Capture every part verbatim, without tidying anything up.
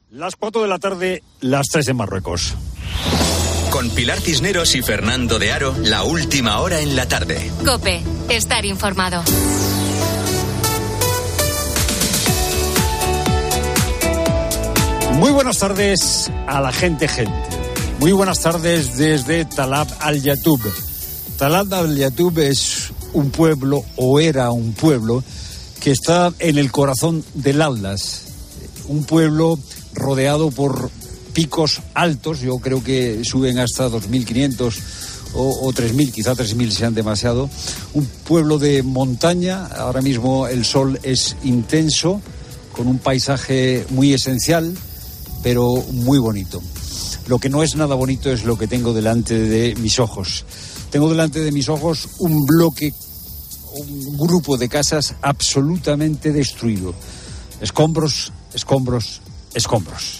Las cuatro de la tarde, las tres en Marruecos. Con Pilar Cisneros y Fernando de Aro, la última hora en la tarde. COPE, estar informado. Muy buenas tardes a la gente gente. Muy buenas tardes desde Talab Al-Yatub. Talab Al-Yatub es un pueblo, o era un pueblo, que está en el corazón del Atlas. Un pueblo rodeado por picos altos, yo creo que suben hasta dos mil quinientos o, o tres mil, quizá tres mil sean demasiado. Un pueblo de montaña, ahora mismo el sol es intenso, con un paisaje muy esencial, pero muy bonito. Lo que no es nada bonito es lo que tengo delante de mis ojos. Tengo delante de mis ojos un bloque, un grupo de casas absolutamente destruido. Escombros, escombros, escombros.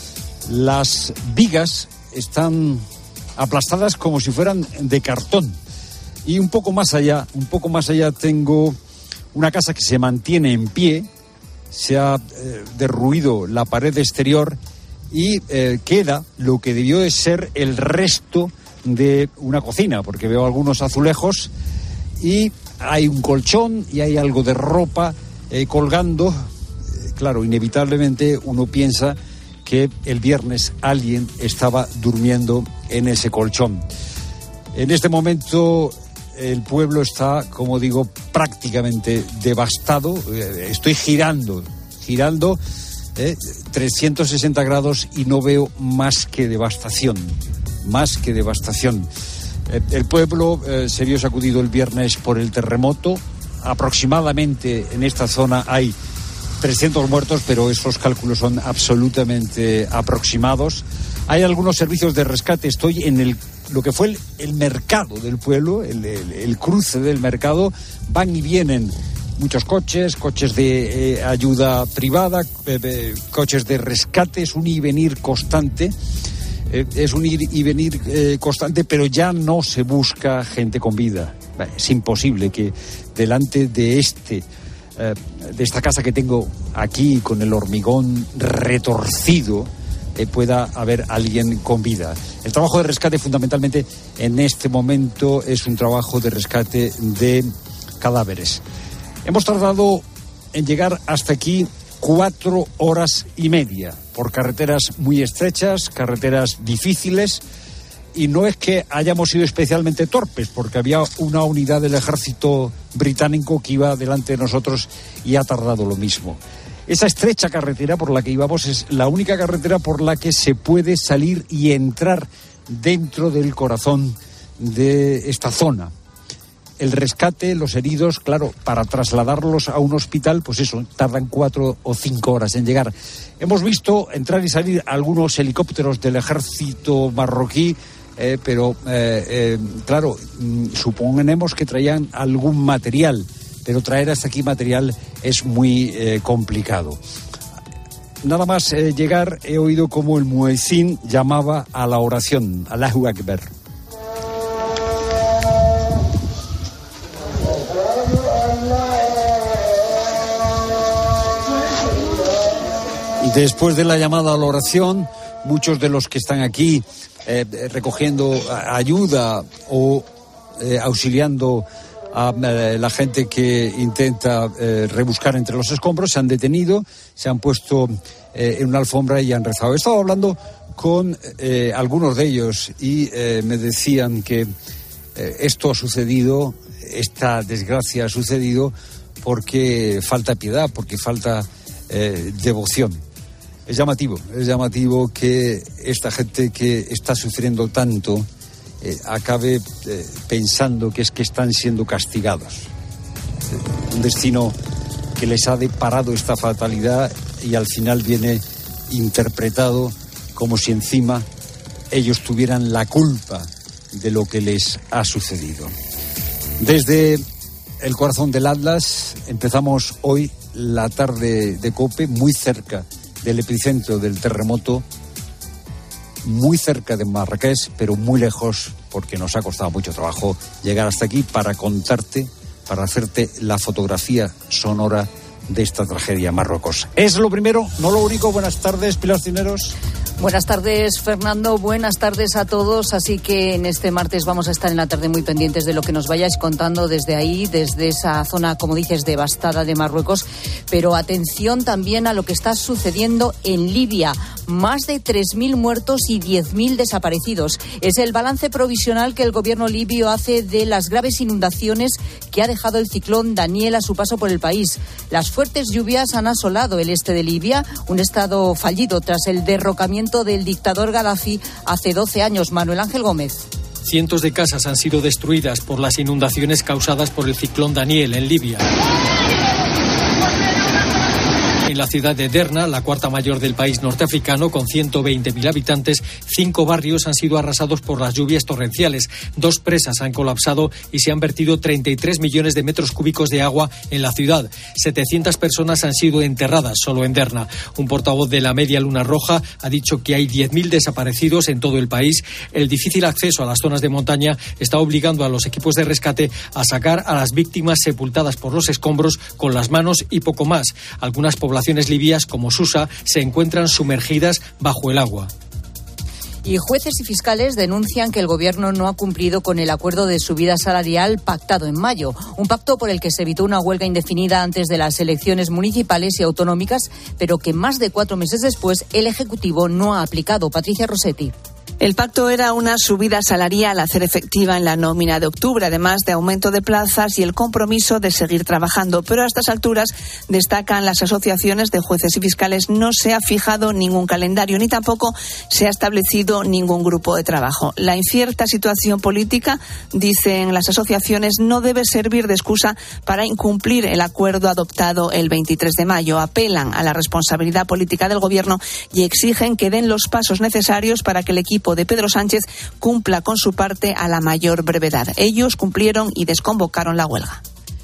Las vigas están aplastadas como si fueran de cartón. Y un poco más allá, un poco más allá tengo una casa que se mantiene en pie. Se ha eh, derruido la pared exterior y eh, queda lo que debió de ser el resto de una cocina, porque veo algunos azulejos y hay un colchón y hay algo de ropa eh, colgando. Eh, claro, inevitablemente uno piensa que el viernes alguien estaba durmiendo en ese colchón. En este momento el pueblo está, como digo, prácticamente devastado. Eh, estoy girando, girando eh, trescientos sesenta grados y no veo más que devastación, más que devastación. Eh, el pueblo eh, se vio sacudido el viernes por el terremoto. Aproximadamente en esta zona hay trescientos muertos, pero esos cálculos son absolutamente aproximados. Hay algunos servicios de rescate. Estoy en el lo que fue el, el mercado del pueblo, el, el, el cruce del mercado. Van y vienen muchos coches, coches de eh, ayuda privada, eh, eh, coches de rescate. Es un ir y venir constante. Eh, es un ir y venir eh, constante, pero ya no se busca gente con vida. Es imposible que delante de este de esta casa que tengo aquí con el hormigón retorcido eh, pueda haber alguien con vida. El trabajo de rescate fundamentalmente en este momento es un trabajo de rescate de cadáveres. Hemos tardado en llegar hasta aquí cuatro horas y media por carreteras muy estrechas, carreteras difíciles. Y no es que hayamos sido especialmente torpes, porque había una unidad del ejército británico que iba delante de nosotros y ha tardado lo mismo. Esa estrecha carretera por la que íbamos es la única carretera por la que se puede salir y entrar dentro del corazón de esta zona. El rescate, los heridos, claro, para trasladarlos a un hospital, pues eso, tardan cuatro o cinco horas en llegar. Hemos visto entrar y salir algunos helicópteros del ejército marroquí, Eh, pero, eh, eh, claro, mm, suponemos que traían algún material, pero traer hasta aquí material es muy eh, complicado. Nada más eh, llegar, he oído como el muezzin llamaba a la oración, Allahu Akbar. Después de la llamada a la oración, muchos de los que están aquí Eh, recogiendo ayuda o eh, auxiliando a eh, la gente que intenta eh, rebuscar entre los escombros, se han detenido, se han puesto eh, en una alfombra y han rezado. He estado hablando con eh, algunos de ellos y eh, me decían que eh, esto ha sucedido, esta desgracia ha sucedido porque falta piedad, porque falta eh, devoción. Es llamativo, es llamativo que esta gente que está sufriendo tanto eh, acabe eh, pensando que es que están siendo castigados. Eh, un destino que les ha deparado esta fatalidad y al final viene interpretado como si encima ellos tuvieran la culpa de lo que les ha sucedido. Desde el corazón del Atlas empezamos hoy la tarde de COPE muy cerca del epicentro del terremoto, muy cerca de Marrakech, pero muy lejos, porque nos ha costado mucho trabajo llegar hasta aquí para contarte, para hacerte la fotografía sonora de esta tragedia en Marruecos. Es lo primero, no lo único. Buenas tardes, Pilar Cisneros. Buenas tardes, Fernando. Buenas tardes a todos. Así que en este martes vamos a estar en la tarde muy pendientes de lo que nos vayáis contando desde ahí, desde esa zona, como dices, devastada de Marruecos. Pero atención también a lo que está sucediendo en Libia. Más de tres mil muertos y diez mil desaparecidos. Es el balance provisional que el gobierno libio hace de las graves inundaciones que ha dejado el ciclón Daniel a su paso por el país. Las fuertes lluvias han asolado el este de Libia, un estado fallido tras el derrocamiento del dictador Gaddafi hace doce años. Manuel Ángel Gómez. Cientos de casas han sido destruidas por las inundaciones causadas por el ciclón Daniel en Libia. En la ciudad de Derna, la cuarta mayor del país norteafricano, con ciento veinte mil habitantes, cinco barrios han sido arrasados por las lluvias torrenciales. Dos presas han colapsado y se han vertido treinta y tres millones de metros cúbicos de agua en la ciudad. setecientas personas han sido enterradas solo en Derna. Un portavoz de la Media Luna Roja ha dicho que hay diez mil desaparecidos en todo el país. El difícil acceso a las zonas de montaña está obligando a los equipos de rescate a sacar a las víctimas sepultadas por los escombros con las manos y poco más. Algunas poblaciones libias como Susa se encuentran sumergidas bajo el agua. Y jueces y fiscales denuncian que el gobierno no ha cumplido con el acuerdo de subida salarial pactado en mayo, un pacto por el que se evitó una huelga indefinida antes de las elecciones municipales y autonómicas, pero que más de cuatro meses después el Ejecutivo no ha aplicado. Patricia Rossetti. El pacto era una subida salarial a hacer efectiva en la nómina de octubre, además de aumento de plazas y el compromiso de seguir trabajando. Pero a estas alturas, destacan las asociaciones de jueces y fiscales, no se ha fijado ningún calendario ni tampoco se ha establecido ningún grupo de trabajo. La incierta situación política, dicen las asociaciones, no debe servir de excusa para incumplir el acuerdo adoptado el veintitrés de mayo. Apelan a la responsabilidad política del gobierno y exigen que den los pasos necesarios para que el equipo de Pedro Sánchez cumpla con su parte a la mayor brevedad. Ellos cumplieron y desconvocaron la huelga.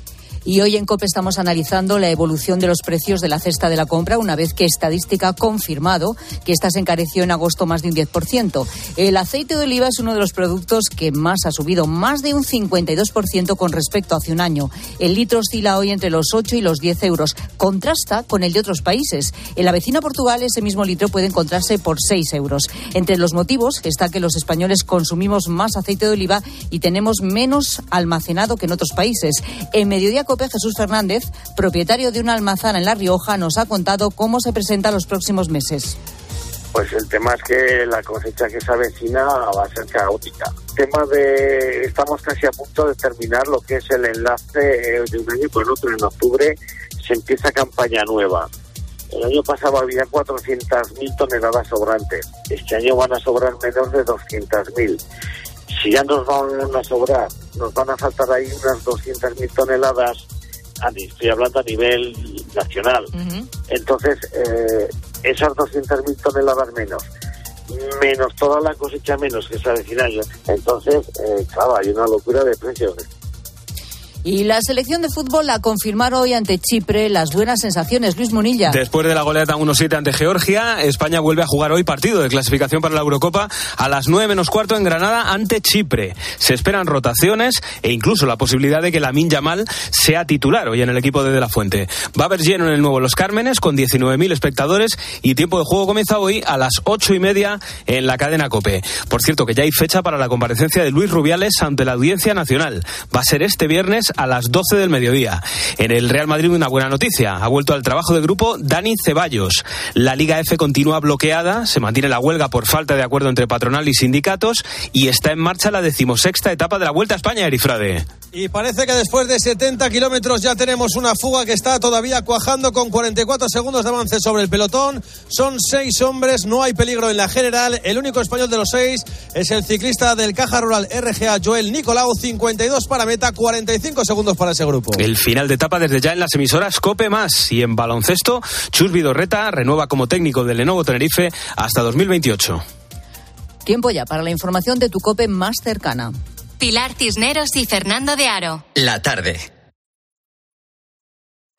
Y hoy en COPE estamos analizando la evolución de los precios de la cesta de la compra, una vez que Estadística ha confirmado que esta se encareció en agosto más de un diez por ciento. El aceite de oliva es uno de los productos que más ha subido, más de un cincuenta y dos por ciento con respecto a hace un año. El litro oscila hoy entre los ocho y los diez euros. Contrasta con el de otros países. En la vecina Portugal ese mismo litro puede encontrarse por seis euros. Entre los motivos está que los españoles consumimos más aceite de oliva y tenemos menos almacenado que en otros países. En Mediodía COPE, Jesús Fernández, propietario de una almazara en La Rioja, nos ha contado cómo se presenta los próximos meses. Pues el tema es que la cosecha que se avecina va a ser caótica. El tema de, estamos casi a punto de terminar lo que es el enlace de un año con otro. En octubre se empieza campaña nueva. El año pasado había cuatrocientas mil toneladas sobrantes. Este año van a sobrar menos de doscientas mil. Si ya nos van a sobrar, nos van a faltar ahí unas doscientas mil toneladas, estoy hablando a nivel nacional. Uh-huh. Entonces, eh, esas doscientas mil toneladas menos, menos toda la cosecha menos que se avecina, entonces, eh, claro, hay una locura de precios. Y la selección de fútbol a confirmar hoy ante Chipre las buenas sensaciones. Luis Munilla. Después de la goleada uno siete ante Georgia, España vuelve a jugar hoy partido de clasificación para la Eurocopa a las nueve menos cuarto en Granada ante Chipre. Se esperan rotaciones e incluso la posibilidad de que Lamine Yamal sea titular hoy en el equipo de De La Fuente. Va a haber lleno en el nuevo Los Cármenes con diecinueve mil espectadores y tiempo de juego comienza hoy a las ocho y media en la cadena COPE. Por cierto, que ya hay fecha para la comparecencia de Luis Rubiales ante la Audiencia Nacional. Va a ser este viernes a las doce del mediodía. En el Real Madrid una buena noticia. Ha vuelto al trabajo de grupo Dani Ceballos. La Liga F continúa bloqueada, se mantiene la huelga por falta de acuerdo entre patronal y sindicatos y está en marcha la decimosexta etapa de la Vuelta a España, Erifrade. Y parece que después de setenta kilómetros ya tenemos una fuga que está todavía cuajando con cuarenta y cuatro segundos de avance sobre el pelotón. Son seis hombres, no hay peligro en la general. El único español de los seis es el ciclista del Caja Rural R G A, Joel Nicolau. cincuenta y dos para meta, cuarenta y cinco segundos para ese grupo. El final de etapa desde ya en las emisoras COPE más. Y en baloncesto, Chus Vidorreta renueva como técnico del Lenovo Tenerife hasta dos mil veintiocho. Tiempo ya para la información de tu COPE más cercana. Pilar Cisneros y Fernando de Aro. La tarde.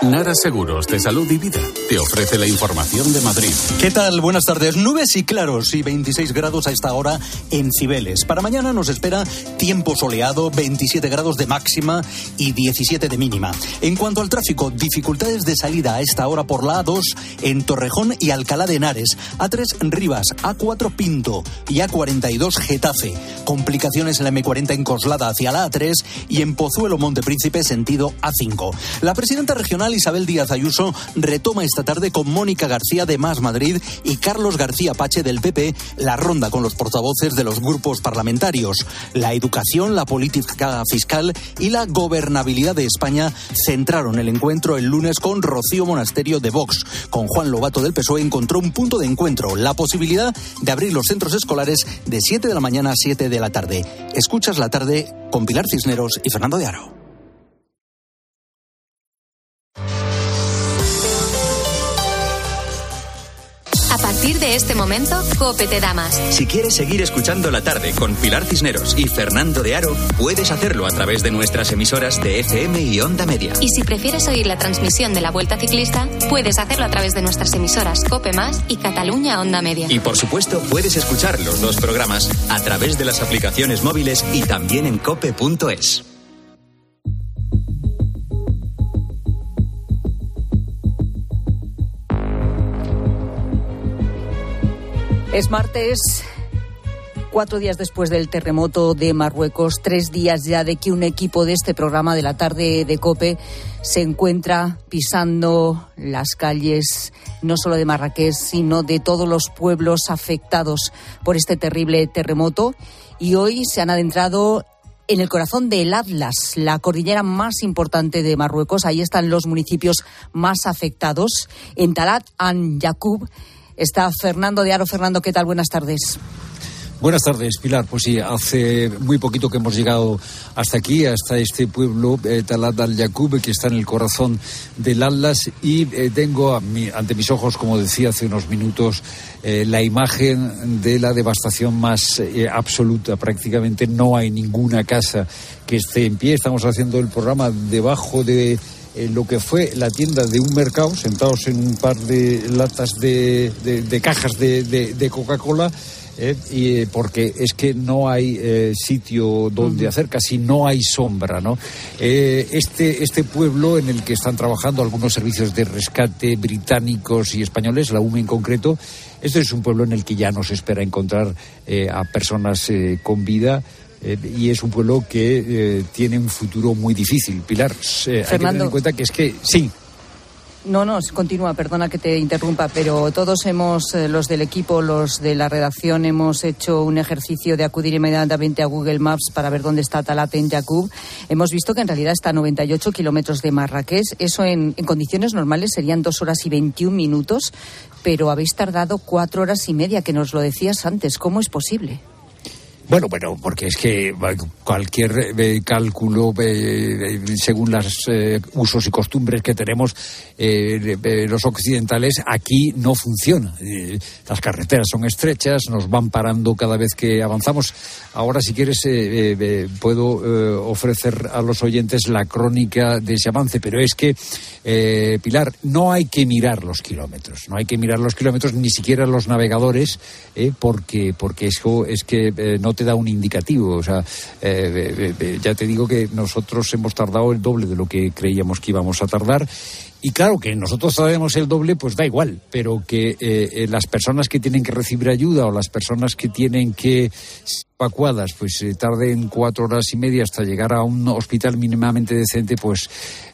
Nara Seguros de Salud y Vida te ofrece la información de Madrid. ¿Qué tal? Buenas tardes. Nubes y claros y veintiséis grados a esta hora en Cibeles. Para mañana nos espera tiempo soleado, veintisiete grados de máxima y diecisiete de mínima. En cuanto al tráfico, dificultades de salida a esta hora por la A dos en Torrejón y Alcalá de Henares, A tres Rivas, A cuatro Pinto y A cuarenta y dos Getafe. Complicaciones en la eme cuarenta en Coslada hacia la A tres y en Pozuelo Montepríncipe sentido A cinco. La presidenta regional Isabel Díaz Ayuso retoma esta tarde con Mónica García de Más Madrid y Carlos García Pache del P P la ronda con los portavoces de los grupos parlamentarios. La educación, la política fiscal y la gobernabilidad de España centraron el encuentro el lunes con Rocío Monasterio de Vox. Con Juan Lobato del P S O E encontró un punto de encuentro, la posibilidad de abrir los centros escolares de siete de la mañana a siete de la tarde. Escuchas la tarde con Pilar Cisneros y Fernando de Aro. A partir de este momento, COPE te da más. Si quieres seguir escuchando La Tarde con Pilar Cisneros y Fernando de Aro, puedes hacerlo a través de nuestras emisoras de F M y Onda Media. Y si prefieres oír la transmisión de la Vuelta Ciclista, puedes hacerlo a través de nuestras emisoras COPE Más y Cataluña Onda Media. Y por supuesto, puedes escuchar los dos programas a través de las aplicaciones móviles y también en cope punto es. Es martes, cuatro días después del terremoto de Marruecos, tres días ya de que un equipo de este programa de la tarde de COPE se encuentra pisando las calles, no solo de Marrakech, sino de todos los pueblos afectados por este terrible terremoto. Y hoy se han adentrado en el corazón del Atlas, la cordillera más importante de Marruecos. Ahí están los municipios más afectados. En Talat An Yacoub está Fernando de Aro. Fernando, ¿qué tal? Buenas tardes. Buenas tardes, Pilar. Pues sí, hace muy poquito que hemos llegado hasta aquí, hasta este pueblo, eh, Talat Al Yacoub, que está en el corazón del Atlas, y eh, tengo a mi, ante mis ojos, como decía hace unos minutos, eh, la imagen de la devastación más eh, absoluta. Prácticamente no hay ninguna casa que esté en pie. Estamos haciendo el programa debajo de Eh, lo que fue la tienda de un mercado, sentados en un par de latas de, de, de cajas de, de, de Coca-Cola, eh, y, eh, porque es que no hay eh, sitio donde uh-huh. hacer, casi no hay sombra, ¿no? Eh, este, este pueblo en el que están trabajando algunos servicios de rescate británicos y españoles, la U M E en concreto, este es un pueblo en el que ya no se espera encontrar eh, a personas eh, con vida. Eh, y es un pueblo que eh, tiene un futuro muy difícil. Pilar, eh, hay que tener en cuenta que es que sí. No, no, continúa, perdona que te interrumpa, pero todos hemos, eh, los del equipo, los de la redacción, hemos hecho un ejercicio de acudir inmediatamente a Google Maps para ver dónde está Talat en Yacoub. Hemos visto que en realidad está a noventa y ocho kilómetros de Marrakech. Eso en, en condiciones normales serían dos horas y veintiún minutos, pero habéis tardado cuatro horas y media, que nos lo decías antes. ¿Cómo es posible? Bueno, bueno, porque es que cualquier eh, cálculo, eh, según los eh, usos y costumbres que tenemos eh, eh, los occidentales, aquí no funciona. Eh, las carreteras son estrechas, nos van parando cada vez que avanzamos. Ahora, si quieres, eh, eh, puedo eh, ofrecer a los oyentes la crónica de ese avance, pero es que, eh, Pilar, no hay que mirar los kilómetros, no hay que mirar los kilómetros, ni siquiera los navegadores, eh, porque, porque eso es que eh, no te da un indicativo. O sea, eh, eh, eh, ya te digo que nosotros hemos tardado el doble de lo que creíamos que íbamos a tardar. Y claro, que nosotros tardemos el doble, pues da igual, pero que eh, eh, las personas que tienen que recibir ayuda o las personas que tienen que ser evacuadas, pues eh, tarden cuatro horas y media hasta llegar a un hospital mínimamente decente, pues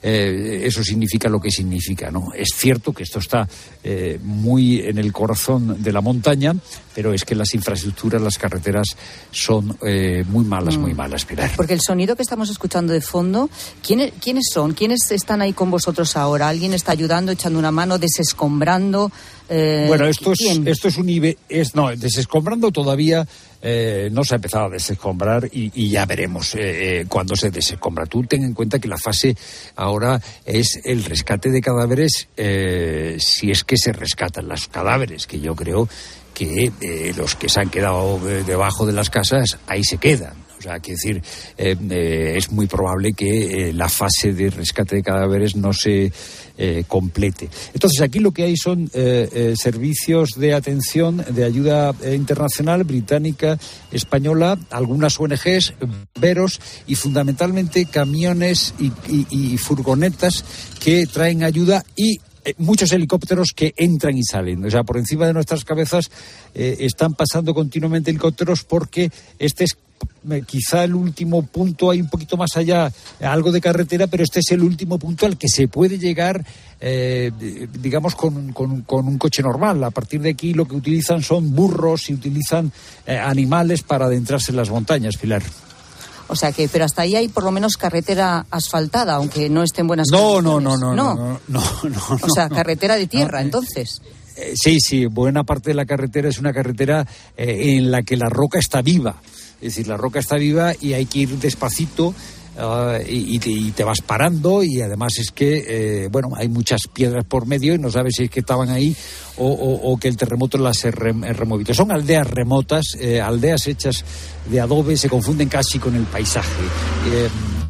eh, eso significa lo que significa, ¿no? Es cierto que esto está eh, muy en el corazón de la montaña, pero es que las infraestructuras, las carreteras son eh, muy malas, mm. muy malas, Pilar. Porque el sonido que estamos escuchando de fondo, ¿quiénes, ¿quiénes son? ¿Quiénes están ahí con vosotros ahora? ¿Alguien está ayudando, echando una mano, desescombrando? Eh, bueno, esto es, esto es un nivel, es, no, desescombrando todavía eh, no se ha empezado a desescombrar y, y ya veremos eh, eh, cuándo se desescombra. Tú ten en cuenta que la fase ahora es el rescate de cadáveres, eh, si es que se rescatan los cadáveres, que yo creo que eh, los que se han quedado eh, debajo de las casas ahí se quedan. O sea, quiero decir, eh, eh, es muy probable que eh, la fase de rescate de cadáveres no se eh, complete. Entonces, aquí lo que hay son eh, eh, servicios de atención, de ayuda eh, internacional, británica, española, algunas O N Ges, bomberos y fundamentalmente camiones y, y, y furgonetas que traen ayuda y muchos helicópteros que entran y salen. O sea, por encima de nuestras cabezas eh, están pasando continuamente helicópteros porque este es eh, quizá el último punto, hay un poquito más allá, algo de carretera, pero este es el último punto al que se puede llegar, eh, digamos, con, con, con un coche normal. A partir de aquí lo que utilizan son burros y utilizan eh, animales para adentrarse en las montañas, Pilar. O sea que, pero hasta ahí hay por lo menos carretera asfaltada, aunque no esté en buenas no, condiciones. No, no, no, no, no, no, no. O sea, no, carretera de tierra, no, entonces. Eh, sí, sí, buena parte de la carretera es una carretera eh, en la que la roca está viva. Es decir, la roca está viva y hay que ir despacito. Uh, y, y, te, y te vas parando y además es que, eh, bueno, hay muchas piedras por medio y no sabes si es que estaban ahí o, o, o que el terremoto las ha removido. Son aldeas remotas, eh, aldeas hechas de adobe, se confunden casi con el paisaje. Eh,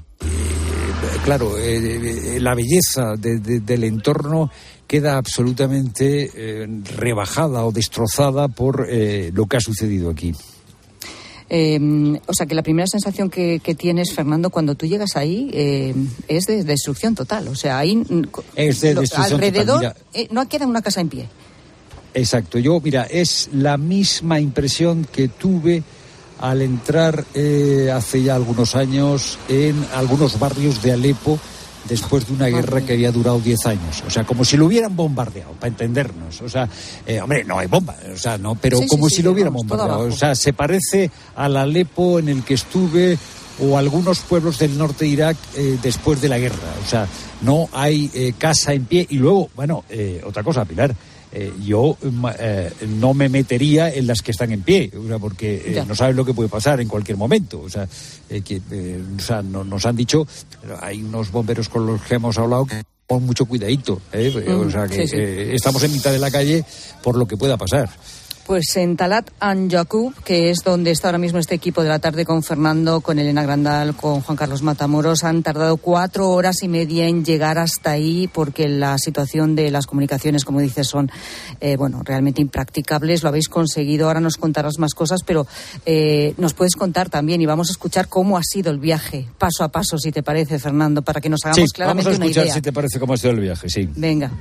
eh, claro, eh, la belleza de, de, del entorno queda absolutamente eh, rebajada o destrozada por eh, lo que ha sucedido aquí. Eh, o sea que la primera sensación que, que tienes, Fernando, cuando tú llegas ahí eh, es de destrucción total. O sea, ahí es de destrucción alrededor total, eh, no queda una casa en pie. Exacto. Yo, mira, es la misma impresión que tuve al entrar eh, hace ya algunos años en algunos barrios de Alepo después de una guerra que había durado diez años. O sea, como si lo hubieran bombardeado, para entendernos. O sea, eh, hombre, no hay bomba, o sea, no, pero sí, como sí, si sí, lo hubieran vamos, bombardeado. O sea, se parece al Alepo en el que estuve o algunos pueblos del norte de Irak eh, después de la guerra. O sea, no hay eh, casa en pie. Y luego, bueno, eh, otra cosa, Pilar, eh, yo eh, no me metería en las que están en pie, o sea, porque eh, no sabes lo que puede pasar en cualquier momento. O sea, eh, que, eh, o sea no, nos han dicho, hay unos bomberos con los que hemos hablado que con mucho cuidadito, ¿eh? Mm, o sea, que sí, sí. Eh, estamos en mitad de la calle por lo que pueda pasar. Pues en Talat An Yaqub, que es donde está ahora mismo este equipo de la tarde con Fernando, con Elena Grandal, con Juan Carlos Matamoros, han tardado cuatro horas y media en llegar hasta ahí porque la situación de las comunicaciones, como dices, son eh, bueno, realmente impracticables. Lo habéis conseguido, ahora nos contarás más cosas, pero eh, nos puedes contar también y vamos a escuchar cómo ha sido el viaje, paso a paso, si te parece, Fernando, para que nos hagamos sí, claramente una idea. Vamos a escuchar si te parece cómo ha sido el viaje, sí. Venga.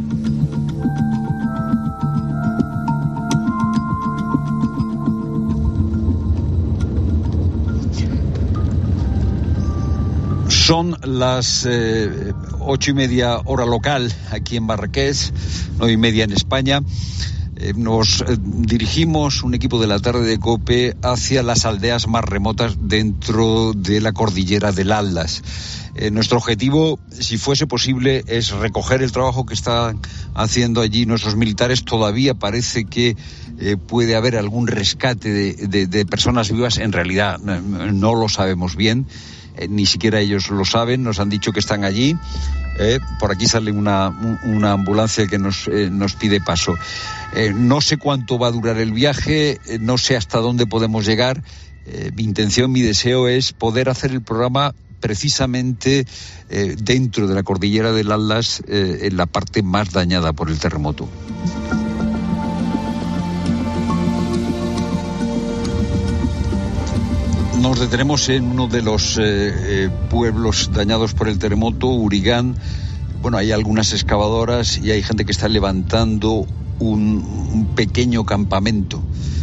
Son las eh, ocho y media hora local aquí en Marrakech, nueve y media en España. Eh, nos eh, dirigimos, un equipo de la tarde de COPE, hacia las aldeas más remotas dentro de la cordillera del Atlas. Eh, nuestro objetivo, si fuese posible, es recoger el trabajo que están haciendo allí nuestros militares. Todavía parece que eh, puede haber algún rescate de, de, de personas vivas. En realidad no, no lo sabemos bien. Eh, ni siquiera ellos lo saben, nos han dicho que están allí. Eh, por aquí sale una, una ambulancia que nos, eh, nos pide paso. Eh, no sé cuánto va a durar el viaje, eh, no sé hasta dónde podemos llegar. Eh, mi intención, mi deseo es poder hacer el programa precisamente eh, dentro de la cordillera del Atlas, eh, en la parte más dañada por el terremoto. Nos detenemos en uno de los eh, eh, pueblos dañados por el terremoto, Urigán. Bueno, hay algunas excavadoras y hay gente que está levantando un, un pequeño campamento.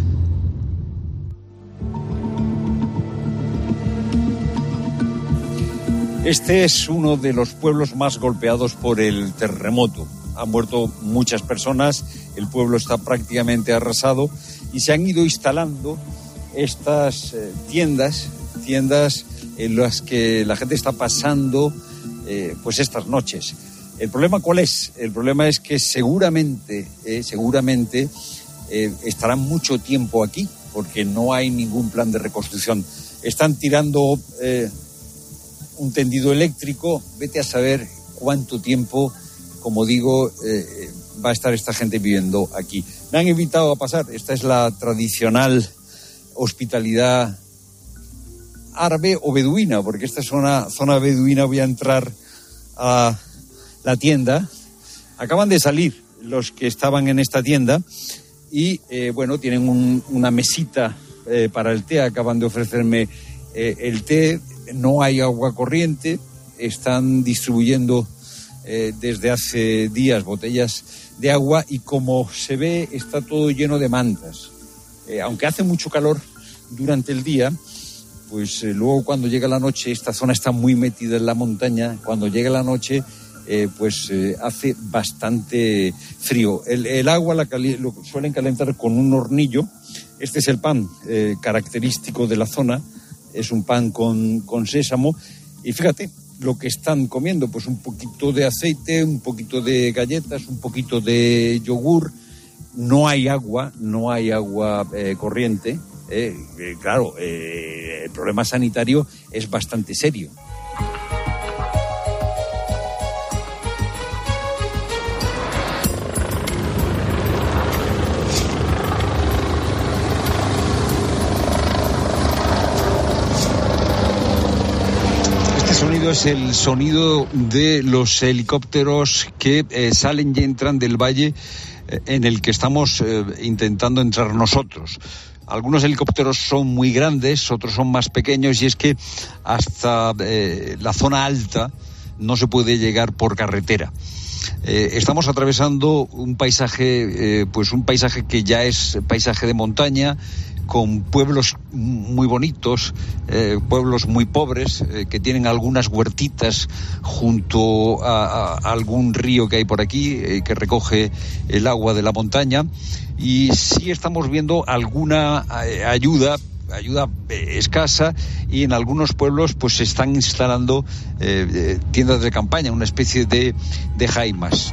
Este es uno de los pueblos más golpeados por el terremoto. Han muerto muchas personas, el pueblo está prácticamente arrasado y se han ido instalando estas eh, tiendas, tiendas en las que la gente está pasando eh, pues estas noches. ¿El problema cuál es? El problema es que seguramente, eh, seguramente eh, estarán mucho tiempo aquí porque no hay ningún plan de reconstrucción. Están tirando eh, un tendido eléctrico, vete a saber cuánto tiempo, como digo, eh, va a estar esta gente viviendo aquí. Me han invitado a pasar, esta es la tradicional hospitalidad árabe o beduina, porque esta es una zona beduina. Voy a entrar a la tienda. Acaban de salir los que estaban en esta tienda y, eh, bueno, tienen un, una mesita eh, para el té. Acaban de ofrecerme eh, el té. No hay agua corriente. Están distribuyendo eh, desde hace días botellas de agua y, como se ve, está todo lleno de mantas. Eh, aunque hace mucho calor durante el día, pues eh, luego cuando llega la noche, esta zona está muy metida en la montaña, cuando llega la noche, eh, pues eh, hace bastante frío. El, el agua la cali- lo suelen calentar con un hornillo. Este es el pan eh, característico de la zona, es un pan con, con sésamo. Y fíjate lo que están comiendo, pues un poquito de aceite, un poquito de galletas, un poquito de yogur. No hay agua, no hay agua eh, corriente. Eh, eh, claro, eh, el problema sanitario es bastante serio. Este sonido es el sonido de los helicópteros que eh, salen y entran del valle eh, en el que estamos eh, intentando entrar nosotros. Algunos helicópteros son muy grandes, otros son más pequeños, y es que hasta eh, la zona alta no se puede llegar por carretera. Eh, estamos atravesando un paisaje, eh, pues un paisaje que ya es paisaje de montaña, con pueblos muy bonitos, eh, pueblos muy pobres, eh, que tienen algunas huertitas junto a, a, a algún río que hay por aquí, eh, que recoge el agua de la montaña. Y sí estamos viendo alguna eh, ayuda, ayuda eh, escasa, y en algunos pueblos pues se están instalando eh, eh, tiendas de campaña, una especie de, de jaimas.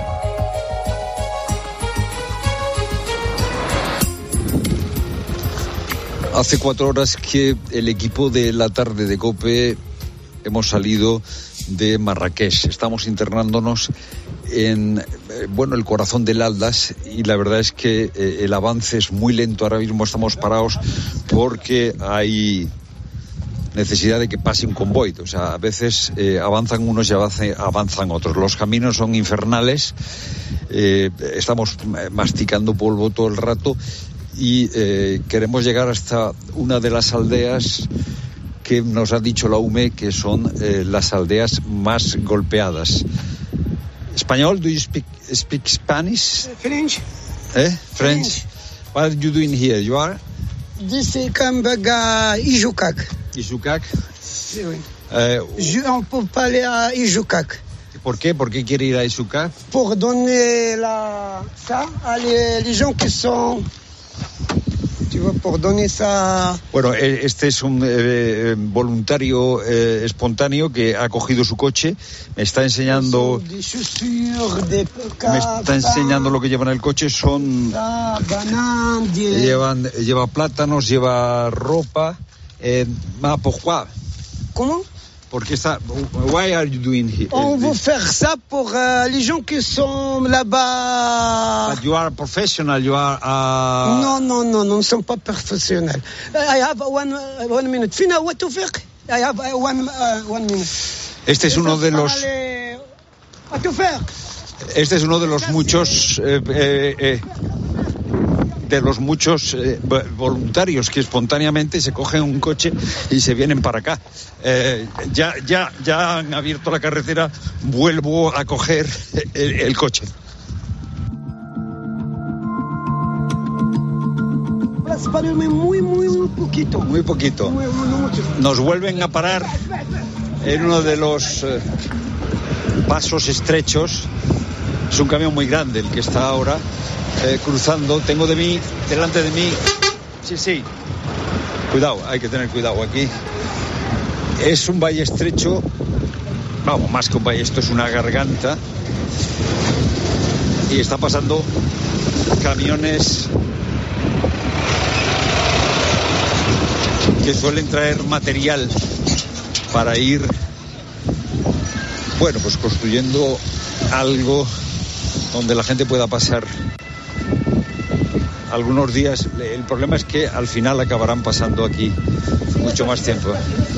Hace cuatro horas que el equipo de la tarde de COPE hemos salido de Marrakech. Estamos internándonos en eh, bueno, el corazón del Atlas, y la verdad es que eh, el avance es muy lento. Ahora mismo estamos parados porque hay necesidad de que pase un convoy. O sea, a veces eh, avanzan unos y avance, avanzan otros. Los caminos son infernales. Eh, estamos masticando polvo todo el rato y eh, queremos llegar hasta una de las aldeas que nos ha dicho la U M E que son eh, las aldeas más golpeadas. Español, do you speak, speak Spanish? French. Eh? French? French. What are you doing here? You are? This is Kambaga Ijucac. Ijucac? Sí, oui. Eh, Je, on peut parler à Ijucac. ¿Por qué? ¿Por qué quiere ir a Ijucac? Pour donner la, ça à les, les gens qui sont... Tu vois, pour donner ça... Bueno, este es un eh, voluntario eh, espontáneo que ha cogido su coche, me está enseñando me está enseñando lo que lleva en el coche. Son llevan lleva plátanos, lleva ropa. Eh, ¿Pourquoi? ¿Cómo? Porque está. Why are you doing here? On veut faire ça pour uh, les gens qui sont là-bas. But you are professional. You are. Uh... Non, non, non, nous ne sommes pas professionnels. I have one uh, one minute. Fina, what to faire? I have uh, one uh, one minute. Este es uno de los. What to faire? Este es uno de los muchos. Eh, eh, eh, de los muchos eh, voluntarios que espontáneamente se cogen un coche y se vienen para acá. Eh, ya, ya, ya han abierto la carretera, vuelvo a coger el, el coche. Muy, muy, muy poquito. Muy poquito. Muy, muy, no mucho. Nos vuelven a parar en uno de los eh, pasos estrechos. Es un camión muy grande el que está ahora eh, cruzando. Tengo de mí, delante de mí. Sí, sí. Cuidado, hay que tener cuidado aquí. Es un valle estrecho. Vamos, más que un valle, esto es una garganta. Y está pasando camiones que suelen traer material para ir, bueno, pues construyendo algo donde la gente pueda pasar algunos días. El problema es que al final acabarán pasando aquí mucho más tiempo.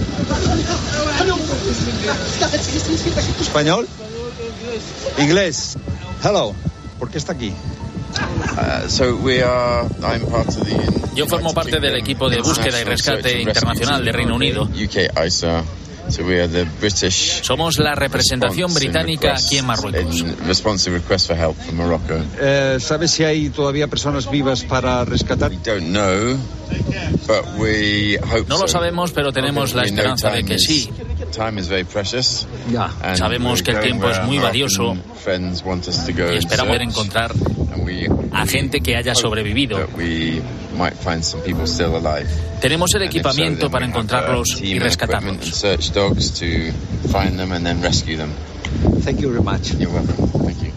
¿Español? ¿Inglés? Hello. ¿Por qué está aquí? Uh, so we are, I'm part of the, Yo formo parte del equipo de búsqueda y rescate internacional de Reino Unido. U K I S A. So we are the British Somos la representación británica aquí en Marruecos. Responsive request for help from Morocco. Eh, ¿Sabes si hay todavía personas vivas para rescatar? We don't know, but we hope No lo so. sabemos, pero tenemos la esperanza de que sí. Time is very precious. Yeah. Sabemos que el tiempo es muy valioso y esperamos poder encontrar a gente que haya sobrevivido. Tenemos el equipamiento para encontrarlos y rescatarlos. Thank you very much. You're welcome. Thank you.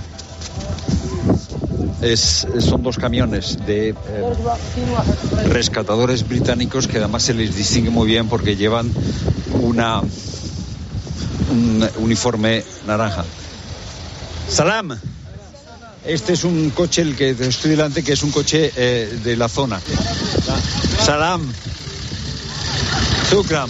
Es, son dos camiones de eh, rescatadores británicos que además se les distingue muy bien porque llevan una un uniforme naranja. Salam. Este es un coche, el que estoy delante, que es un coche eh, de la zona. Salam. Shukran.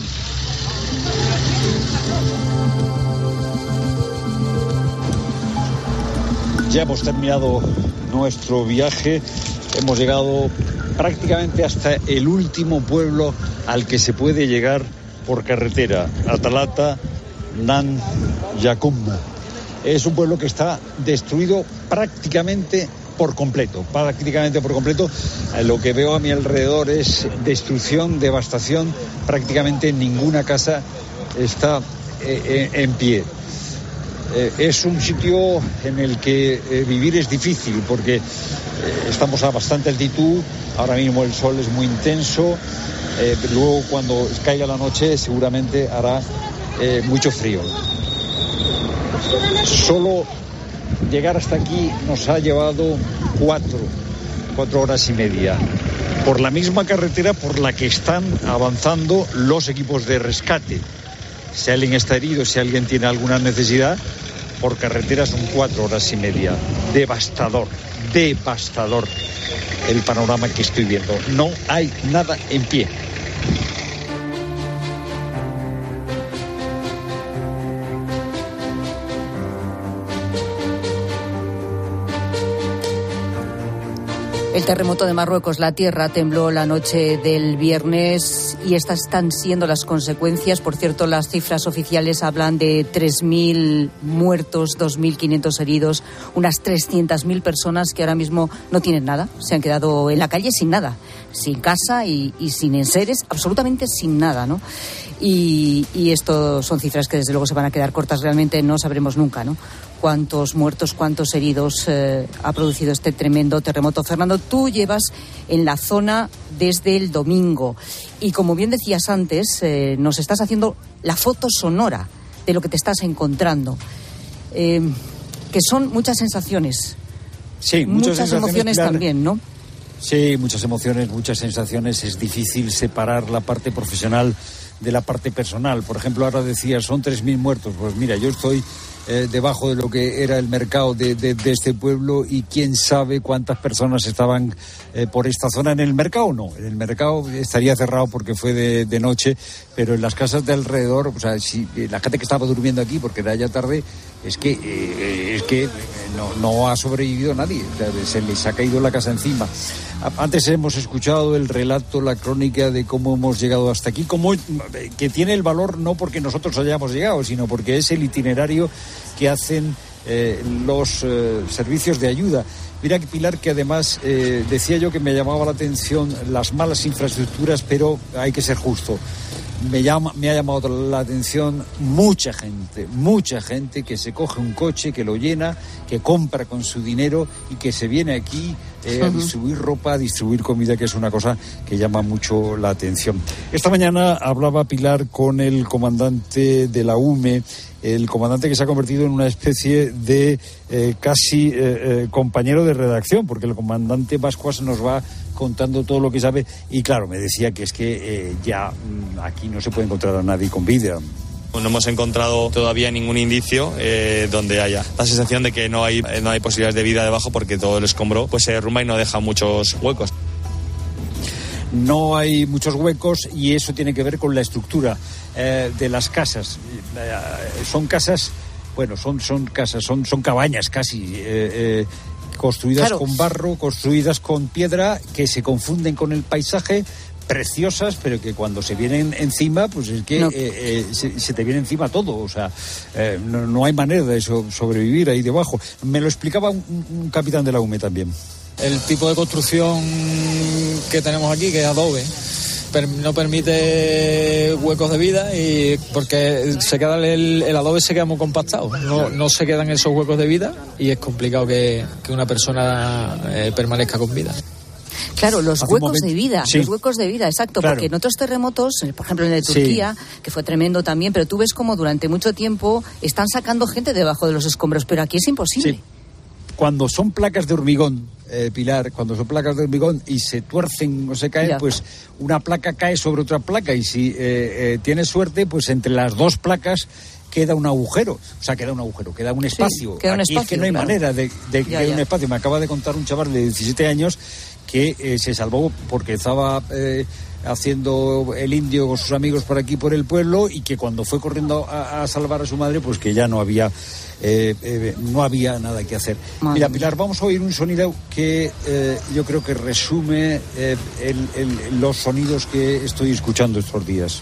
Ya hemos terminado nuestro viaje, hemos llegado prácticamente hasta el último pueblo al que se puede llegar por carretera, Atalata Nan Yakum. Es un pueblo que está destruido prácticamente por completo, prácticamente por completo. Lo que veo a mi alrededor es destrucción, devastación, prácticamente ninguna casa está eh, en pie. Eh, es un sitio en el que eh, vivir es difícil porque eh, estamos a bastante altitud, ahora mismo el sol es muy intenso, eh, luego cuando caiga la noche seguramente hará eh, mucho frío. Solo llegar hasta aquí nos ha llevado cuatro, cuatro horas y media, por la misma carretera por la que están avanzando los equipos de rescate. Si alguien está herido, si alguien tiene alguna necesidad, por carretera son cuatro horas y media. Devastador, devastador el panorama que estoy viendo. No hay nada en pie. El terremoto de Marruecos, la tierra tembló la noche del viernes y estas están siendo las consecuencias. Por cierto, las cifras oficiales hablan de tres mil muertos, dos mil quinientos heridos, unas trescientas mil personas que ahora mismo no tienen nada, se han quedado en la calle sin nada, sin casa y, y sin enseres, absolutamente sin nada, ¿no? Y, y esto son cifras que desde luego se van a quedar cortas, realmente no sabremos nunca, ¿no? Cuántos muertos, cuántos heridos eh, ha producido este tremendo terremoto. Fernando, tú llevas en la zona desde el domingo y, como bien decías antes, eh, nos estás haciendo la foto sonora de lo que te estás encontrando, eh, que son muchas sensaciones. Sí, muchas, muchas sensaciones, emociones claro. También, ¿no? Sí, muchas emociones, muchas sensaciones. Es difícil separar la parte profesional de la parte personal. Por ejemplo, ahora decías, son tres mil muertos. Pues mira, yo estoy eh, debajo de lo que era el mercado de, de, de este pueblo y quién sabe cuántas personas estaban eh, por esta zona. En el mercado no, en el mercado estaría cerrado porque fue de, de noche, pero en las casas de alrededor, o sea, si la gente que estaba durmiendo aquí porque era ya tarde, es que eh, es que no, no ha sobrevivido nadie, o sea, se les ha caído la casa encima. Antes hemos escuchado el relato, la crónica de cómo hemos llegado hasta aquí, cómo, que tiene el valor no porque nosotros hayamos llegado, sino porque es el itinerario que hacen eh, los eh, servicios de ayuda. Mira, Pilar, que además eh, decía yo que me llamaba la atención las malas infraestructuras, pero hay que ser justo. Me, llama, me ha llamado la atención mucha gente, mucha gente que se coge un coche, que lo llena, que compra con su dinero y que se viene aquí eh, uh-huh. a distribuir ropa, a distribuir comida, que es una cosa que llama mucho la atención. Esta mañana hablaba Pilar con el comandante de la U M E, el comandante que se ha convertido en una especie de eh, casi eh, eh, compañero de redacción, porque el comandante Bascuas nos va contando todo lo que sabe y claro, me decía que es que eh, ya aquí no se puede encontrar a nadie con vida. No hemos encontrado todavía ningún indicio eh, donde haya la sensación de que no hay, no hay posibilidades de vida debajo, porque todo el escombro pues se derrumba y no deja muchos huecos. No hay muchos huecos y eso tiene que ver con la estructura eh, de las casas. Eh, son casas, bueno, son, son casas, son, son cabañas casi, eh, eh, construidas claro. con barro, construidas con piedra, que se confunden con el paisaje, preciosas, pero que cuando se vienen encima, pues es que no. eh, eh, se, se te viene encima todo, o sea, eh, no, no hay manera de so, sobrevivir ahí debajo. Me lo explicaba un, un capitán de la U M E también. El tipo de construcción que tenemos aquí, que es adobe, no permite huecos de vida, y porque se queda el, el adobe se queda muy compactado, no, no se quedan esos huecos de vida y es complicado que, que una persona eh, permanezca con vida. Claro, los huecos de vida, sí. los huecos de vida, exacto, claro. Porque en otros terremotos, por ejemplo en el de Turquía, sí. que fue tremendo también, pero tú ves como durante mucho tiempo están sacando gente debajo de los escombros, pero aquí es imposible. Sí. Cuando son placas de hormigón, eh, Pilar, cuando son placas de hormigón y se tuercen o se caen, ya. pues una placa cae sobre otra placa y si eh, eh, tienes suerte, pues entre las dos placas queda un agujero, o sea, queda un agujero, queda un espacio. Sí, queda un Aquí espacio, es que no hay claro. manera de, de que ya, quede ya. un espacio. Me acaba de contar un chaval de diecisiete años que eh, se salvó porque estaba eh, haciendo el indio con sus amigos por aquí, por el pueblo, y que cuando fue corriendo a, a salvar a su madre, pues que ya no había eh, eh, no había nada que hacer. Madre Mira, Pilar, vamos a oír un sonido que eh, yo creo que resume eh, el, el, los sonidos que estoy escuchando estos días.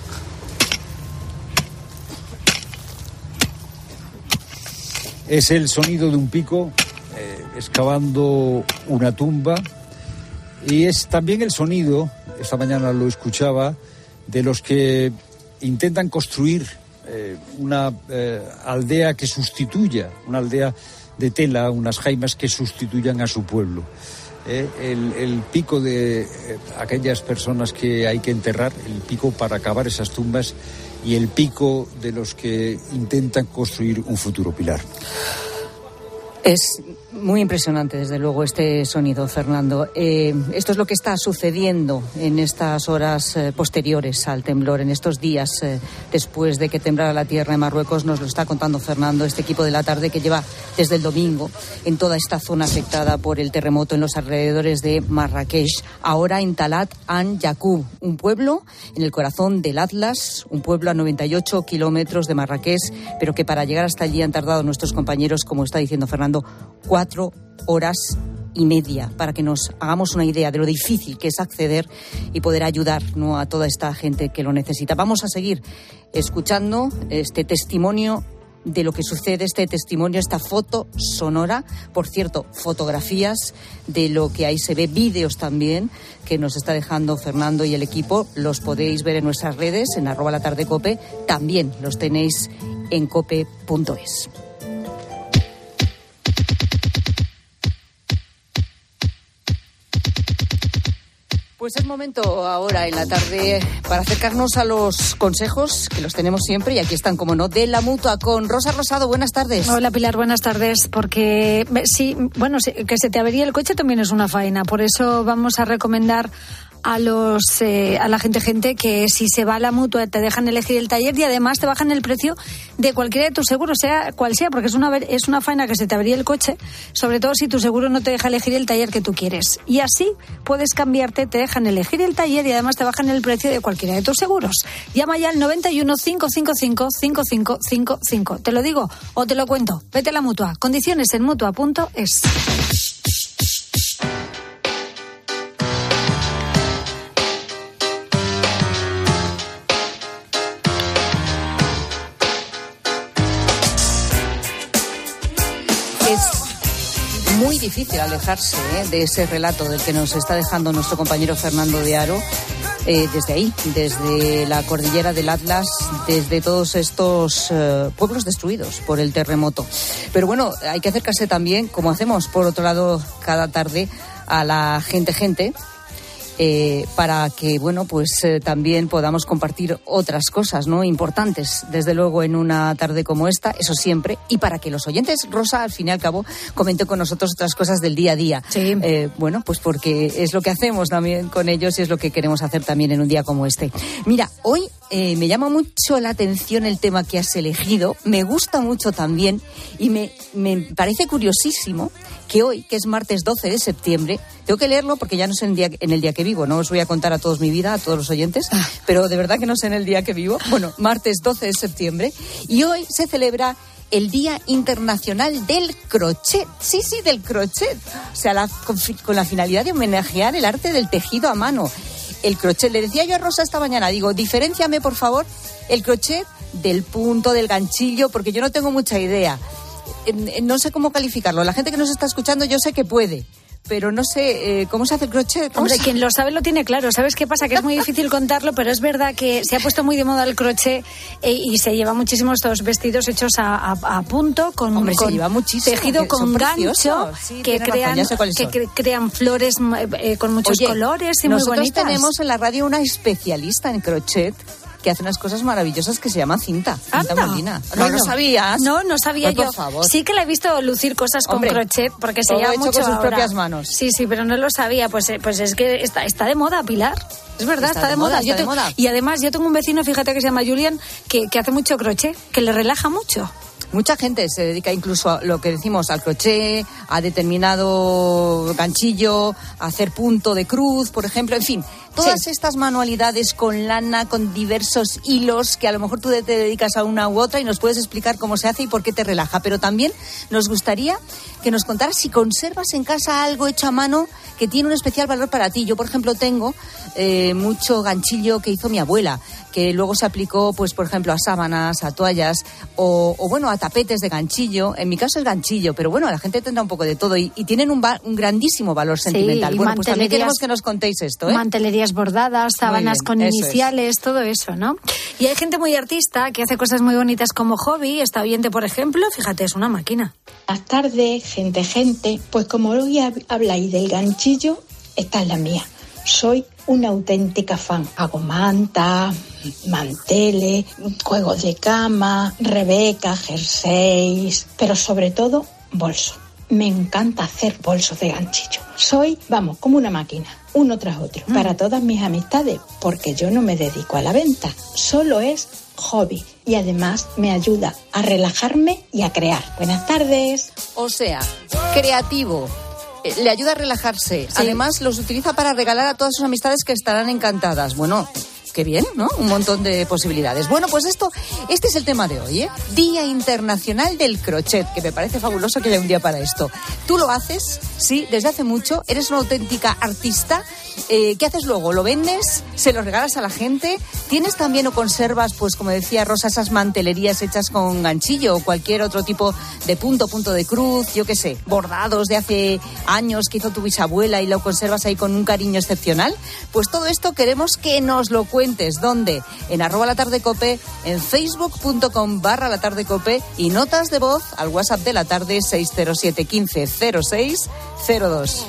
Es el sonido de un pico eh, excavando una tumba, y es también el sonido, esta mañana lo escuchaba, de los que intentan construir eh, una eh, aldea que sustituya, una aldea de tela, unas jaimas que sustituyan a su pueblo. Eh, el, el pico de eh, aquellas personas que hay que enterrar, el pico para cavar esas tumbas, y el pico de los que intentan construir un futuro, Pilar. Es muy impresionante, desde luego, este sonido, Fernando. Eh, esto es lo que está sucediendo en estas horas eh, posteriores al temblor, en estos días eh, después de que temblara la tierra en Marruecos. Nos lo está contando Fernando, este equipo de la tarde que lleva desde el domingo en toda esta zona afectada por el terremoto en los alrededores de Marrakech. Ahora en Talat An Yaqub, un pueblo en el corazón del Atlas, un pueblo a noventa y ocho kilómetros de Marrakech, pero que para llegar hasta allí han tardado nuestros compañeros, como está diciendo Fernando, cuatro horas y media, para que nos hagamos una idea de lo difícil que es acceder y poder ayudar, ¿no?, a toda esta gente que lo necesita. Vamos a seguir escuchando este testimonio de lo que sucede, este testimonio, esta foto sonora, por cierto, fotografías de lo que ahí se ve, vídeos también que nos está dejando Fernando y el equipo. Los podéis ver en nuestras redes, en arroba la tarde cope, también los tenéis en cope punto es. Pues es momento ahora en la tarde para acercarnos a los consejos, que los tenemos siempre, y aquí están, como no, de la Mutua, con Rosa Rosado. Buenas tardes. Hola, Pilar, buenas tardes. Porque sí, bueno, que se te avería el coche también es una faena. Por eso vamos a recomendar a los eh, a la gente gente que si se va a la Mutua te dejan elegir el taller, y además te bajan el precio de cualquiera de tus seguros, sea cual sea, porque es una es una faena que se te avería el coche, sobre todo si tu seguro no te deja elegir el taller que tú quieres. Y así puedes cambiarte, te dejan elegir el taller y además te bajan el precio de cualquiera de tus seguros. Llama ya al noventa y uno, cinco cinco cinco, cinco cinco cinco cinco. Te lo digo o te lo cuento. Vete a la Mutua. Condiciones en mutua punto es. Es muy difícil alejarse ¿eh? de ese relato del que nos está dejando nuestro compañero Fernando de Aro, eh, desde ahí, desde la cordillera del Atlas, desde todos estos eh, pueblos destruidos por el terremoto. Pero bueno, hay que acercarse también, como hacemos por otro lado cada tarde, a la gente gente. eh, para que, bueno, pues eh, también podamos compartir otras cosas, ¿no? Importantes, desde luego, en una tarde como esta, eso siempre, y para que los oyentes, Rosa, al fin y al cabo, comenten con nosotros otras cosas del día a día. Sí. Eh, bueno, pues porque es lo que hacemos también con ellos y es lo que queremos hacer también en un día como este. Mira, hoy eh, me llama mucho la atención el tema que has elegido, me gusta mucho también y me, me parece curiosísimo que hoy, que es martes doce de septiembre, tengo que leerlo porque ya no sé en el, día, en el día que vivo, no os voy a contar a todos mi vida, a todos los oyentes, ah. pero de verdad que no sé en el día que vivo. Bueno, martes doce de septiembre, y hoy se celebra el Día Internacional del Crochet. Sí, sí, del crochet. O sea, la, con, con la finalidad de homenajear el arte del tejido a mano. El crochet, le decía yo a Rosa esta mañana, digo, diferénciame por favor el crochet del punto, del ganchillo, porque yo no tengo mucha idea. No sé cómo calificarlo. La gente que nos está escuchando yo sé que puede, pero no sé eh, cómo se hace el crochet. Hombre, se... quien lo sabe lo tiene claro. ¿Sabes qué pasa? Que es muy difícil contarlo, pero es verdad que se ha puesto muy de moda el crochet eh, y se lleva muchísimo estos vestidos hechos a, a, a punto, con, Hombre, con se lleva muchísimo, tejido con gancho, sí, que, crean, que cre- crean flores eh, con muchos Oye, colores y muy nosotros bonitas. Tenemos en la radio una especialista en crochet que hace unas cosas maravillosas que se llama cinta, cinta Anda. molina. ¿No lo sabías? No, no sabía Ay, yo. Por favor. Sí que la he visto lucir cosas con Hombre, crochet, porque se todo lleva hecho mucho con sus ahora. propias manos. Sí, sí, pero no lo sabía. Pues, eh, pues es que está, está de moda, Pilar. Es verdad, está, está de, de moda. moda, Yo está te- de moda. Y además yo tengo un vecino, fíjate, que se llama Julian, que, que hace mucho crochet, que le relaja mucho. Mucha gente se dedica incluso a lo que decimos, al crochet, a determinado ganchillo, a hacer punto de cruz, por ejemplo, en fin, todas sí. estas manualidades con lana, con diversos hilos, que a lo mejor tú te dedicas a una u otra y nos puedes explicar cómo se hace y por qué te relaja. Pero también nos gustaría que nos contaras si conservas en casa algo hecho a mano que tiene un especial valor para ti. Yo, por ejemplo, tengo eh, mucho ganchillo que hizo mi abuela, que luego se aplicó, pues, por ejemplo, a sábanas, a toallas o, o bueno, a tapetes de ganchillo. En mi caso es ganchillo, pero bueno, la gente tendrá un poco de todo y, y tienen un, va, un grandísimo valor sentimental. Sí, bueno, pues también queremos que nos contéis esto, ¿eh? Mantelerías bordadas, sábanas bien, con eso iniciales, es. todo eso, ¿no? Y hay gente muy artista que hace cosas muy bonitas como hobby. Esta oyente, por ejemplo, fíjate, es una máquina. Buenas tardes, gente, gente. Pues como hoy habláis del ganchillo, esta es la mía. Soy una auténtica fan. Hago mantas, manteles, juegos de cama, rebecas, jerseys, pero sobre todo bolsos. Me encanta hacer bolsos de ganchillo. Soy, vamos, como una máquina, uno tras otro, mm. para todas mis amistades, porque yo no me dedico a la venta, solo es hobby y además me ayuda a relajarme y a crear. Buenas tardes. O sea, creativo. Le ayuda a relajarse. Sí. Además, los utiliza para regalar a todas sus amistades que estarán encantadas. Bueno, qué bien, ¿no? Un montón de posibilidades. Bueno, pues esto, este es el tema de hoy, ¿eh? Día Internacional del Crochet, que me parece fabuloso que haya un día para esto. Tú lo haces, sí, desde hace mucho, eres una auténtica artista. Eh, ¿Qué haces luego? ¿Lo vendes? ¿Se lo regalas a la gente? ¿Tienes también o conservas, pues como decía Rosa, esas mantelerías hechas con ganchillo o cualquier otro tipo de punto, punto de cruz, yo qué sé, bordados de hace años que hizo tu bisabuela y lo conservas ahí con un cariño excepcional? Pues todo esto queremos que nos lo cuentes. ¿Dónde? En arroba la tarde cope, en facebook.com barra la tarde cope y notas de voz al WhatsApp de la tarde seis cero siete uno cinco cero seis cero dos.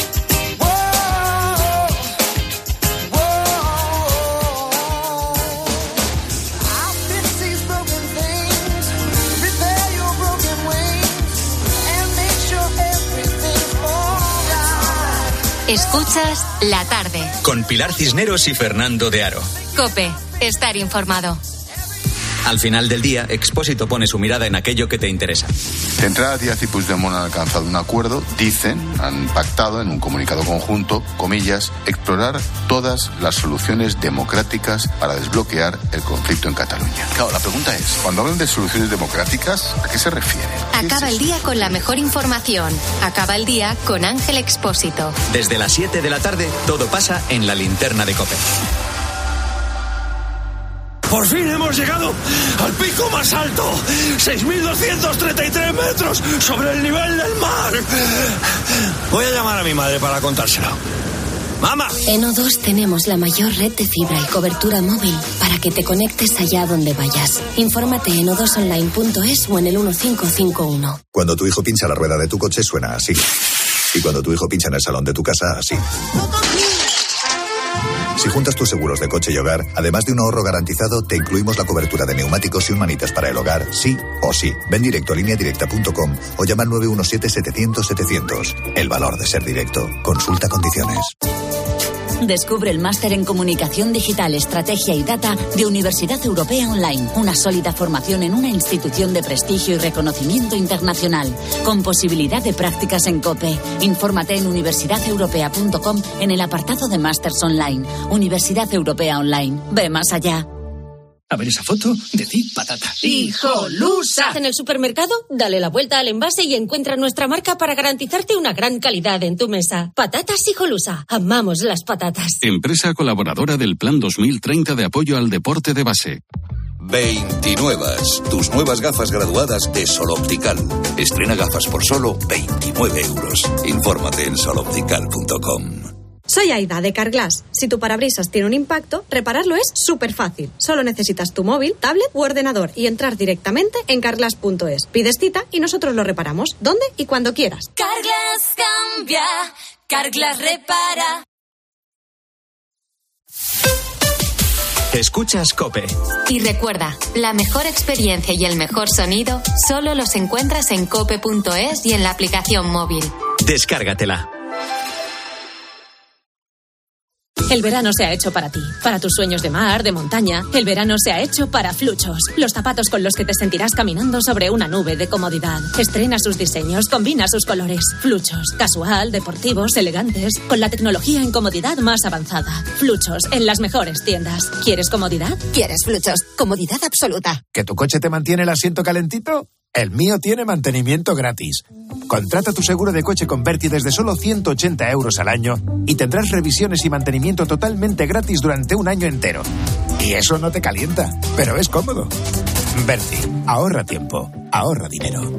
Escuchas La Tarde. Con Pilar Cisneros y Fernando de Aro. COPE. Estar informado. Al final del día, Expósito pone su mirada en aquello que te interesa. De entrada, Díaz y Puigdemont han alcanzado un acuerdo, dicen, han pactado en un comunicado conjunto, comillas, explorar todas las soluciones democráticas para desbloquear el conflicto en Cataluña. Claro, la pregunta es, cuando hablan de soluciones democráticas, ¿a qué se refieren? Acaba el día con la mejor información. Acaba el día con Ángel Expósito. Desde las siete de la tarde, todo pasa en la linterna de COPE. Por fin hemos llegado al pico más alto, seis mil doscientos treinta y tres metros sobre el nivel del mar. Voy a llamar a mi madre para contárselo. ¡Mamá! En O dos tenemos la mayor red de fibra y cobertura móvil para que te conectes allá donde vayas. Infórmate en o dos online punto es o en el uno cinco cinco uno. Cuando tu hijo pincha la rueda de tu coche suena así. Y cuando tu hijo pincha en el salón de tu casa, así. juntas tus seguros de coche y hogar, además de un ahorro garantizado, te incluimos la cobertura de neumáticos y un manitas para el hogar, sí o sí. Ven directo a línea directa punto com o llama al nueve uno siete, setecientos, setecientos. El valor de ser directo. Consulta condiciones. Descubre el máster en Comunicación Digital, Estrategia y Data de Universidad Europea Online. Una sólida formación en una institución de prestigio y reconocimiento internacional. Con posibilidad de prácticas en COPE. Infórmate en universidad europea punto com en el apartado de Másters Online. Universidad Europea Online. Ve más allá. A ver esa foto, decid patata. ¡Hijolusa! En el supermercado, dale la vuelta al envase y encuentra nuestra marca para garantizarte una gran calidad en tu mesa. Patatas Hijolusa. Amamos las patatas. Empresa colaboradora del Plan dos mil treinta de apoyo al deporte de base. veintinuevas, tus nuevas gafas graduadas de Sol Optical. Estrena gafas por solo veintinueve euros. Infórmate en sol optical punto com. Soy Aida, de Carglass. Si tu parabrisas tiene un impacto, repararlo es súper fácil. Solo necesitas tu móvil, tablet u ordenador y entrar directamente en carglass punto es. Pides cita y nosotros lo reparamos, donde y cuando quieras. Carglass cambia, Carglass repara. Escuchas COPE. Y recuerda, la mejor experiencia y el mejor sonido solo los encuentras en cope punto es y en la aplicación móvil. Descárgatela. El verano se ha hecho para ti, para tus sueños de mar, de montaña. El verano se ha hecho para Fluchos, los zapatos con los que te sentirás caminando sobre una nube de comodidad. Estrena sus diseños, combina sus colores. Fluchos, casual, deportivos, elegantes, con la tecnología en comodidad más avanzada. Fluchos, en las mejores tiendas. ¿Quieres comodidad? ¿Quieres Fluchos? Comodidad absoluta. ¿Que tu coche te mantiene el asiento calentito? El mío tiene mantenimiento gratis. Contrata tu seguro de coche con Berti desde solo ciento ochenta euros al año y tendrás revisiones y mantenimiento totalmente gratis durante un año entero. Y eso no te calienta, pero es cómodo. Berti, ahorra tiempo, ahorra dinero.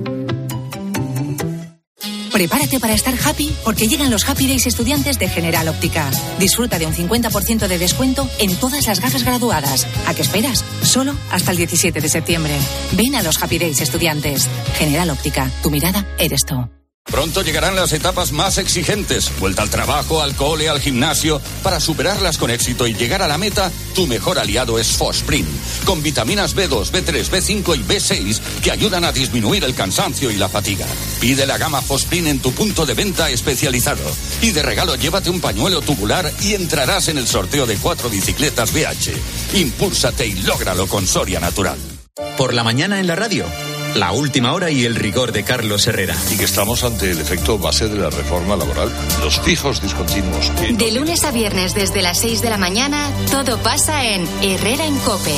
Prepárate para estar happy porque llegan los Happy Days estudiantes de General Óptica. Disfruta de un cincuenta por ciento de descuento en todas las gafas graduadas. ¿A qué esperas? Solo hasta el diecisiete de septiembre. Ven a los Happy Days estudiantes. General Óptica, tu mirada eres tú. Pronto llegarán las etapas más exigentes. Vuelta al trabajo, al cole, al gimnasio. Para superarlas con éxito y llegar a la meta, tu mejor aliado es Fosprint. Con vitaminas B dos, B tres, B cinco y B seis que ayudan a disminuir el cansancio y la fatiga. Pide la gama Fosprint en tu punto de venta especializado. Y de regalo llévate un pañuelo tubular y entrarás en el sorteo de cuatro bicicletas B H. Impúlsate y lógralo con Soria Natural. Por la mañana en la radio. La última hora y el rigor de Carlos Herrera. Y que estamos ante el efecto base de la reforma laboral, los fijos discontinuos. Que de lunes a viernes desde las seis de la mañana, todo pasa en Herrera en COPE.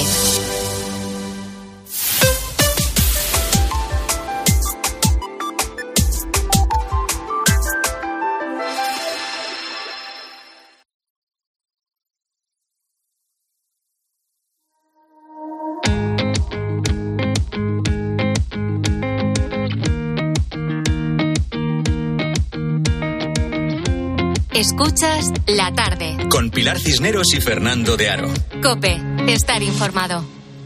Escuchas La Tarde. Con Pilar Cisneros y Fernando de Aro. COPE. Estar informado.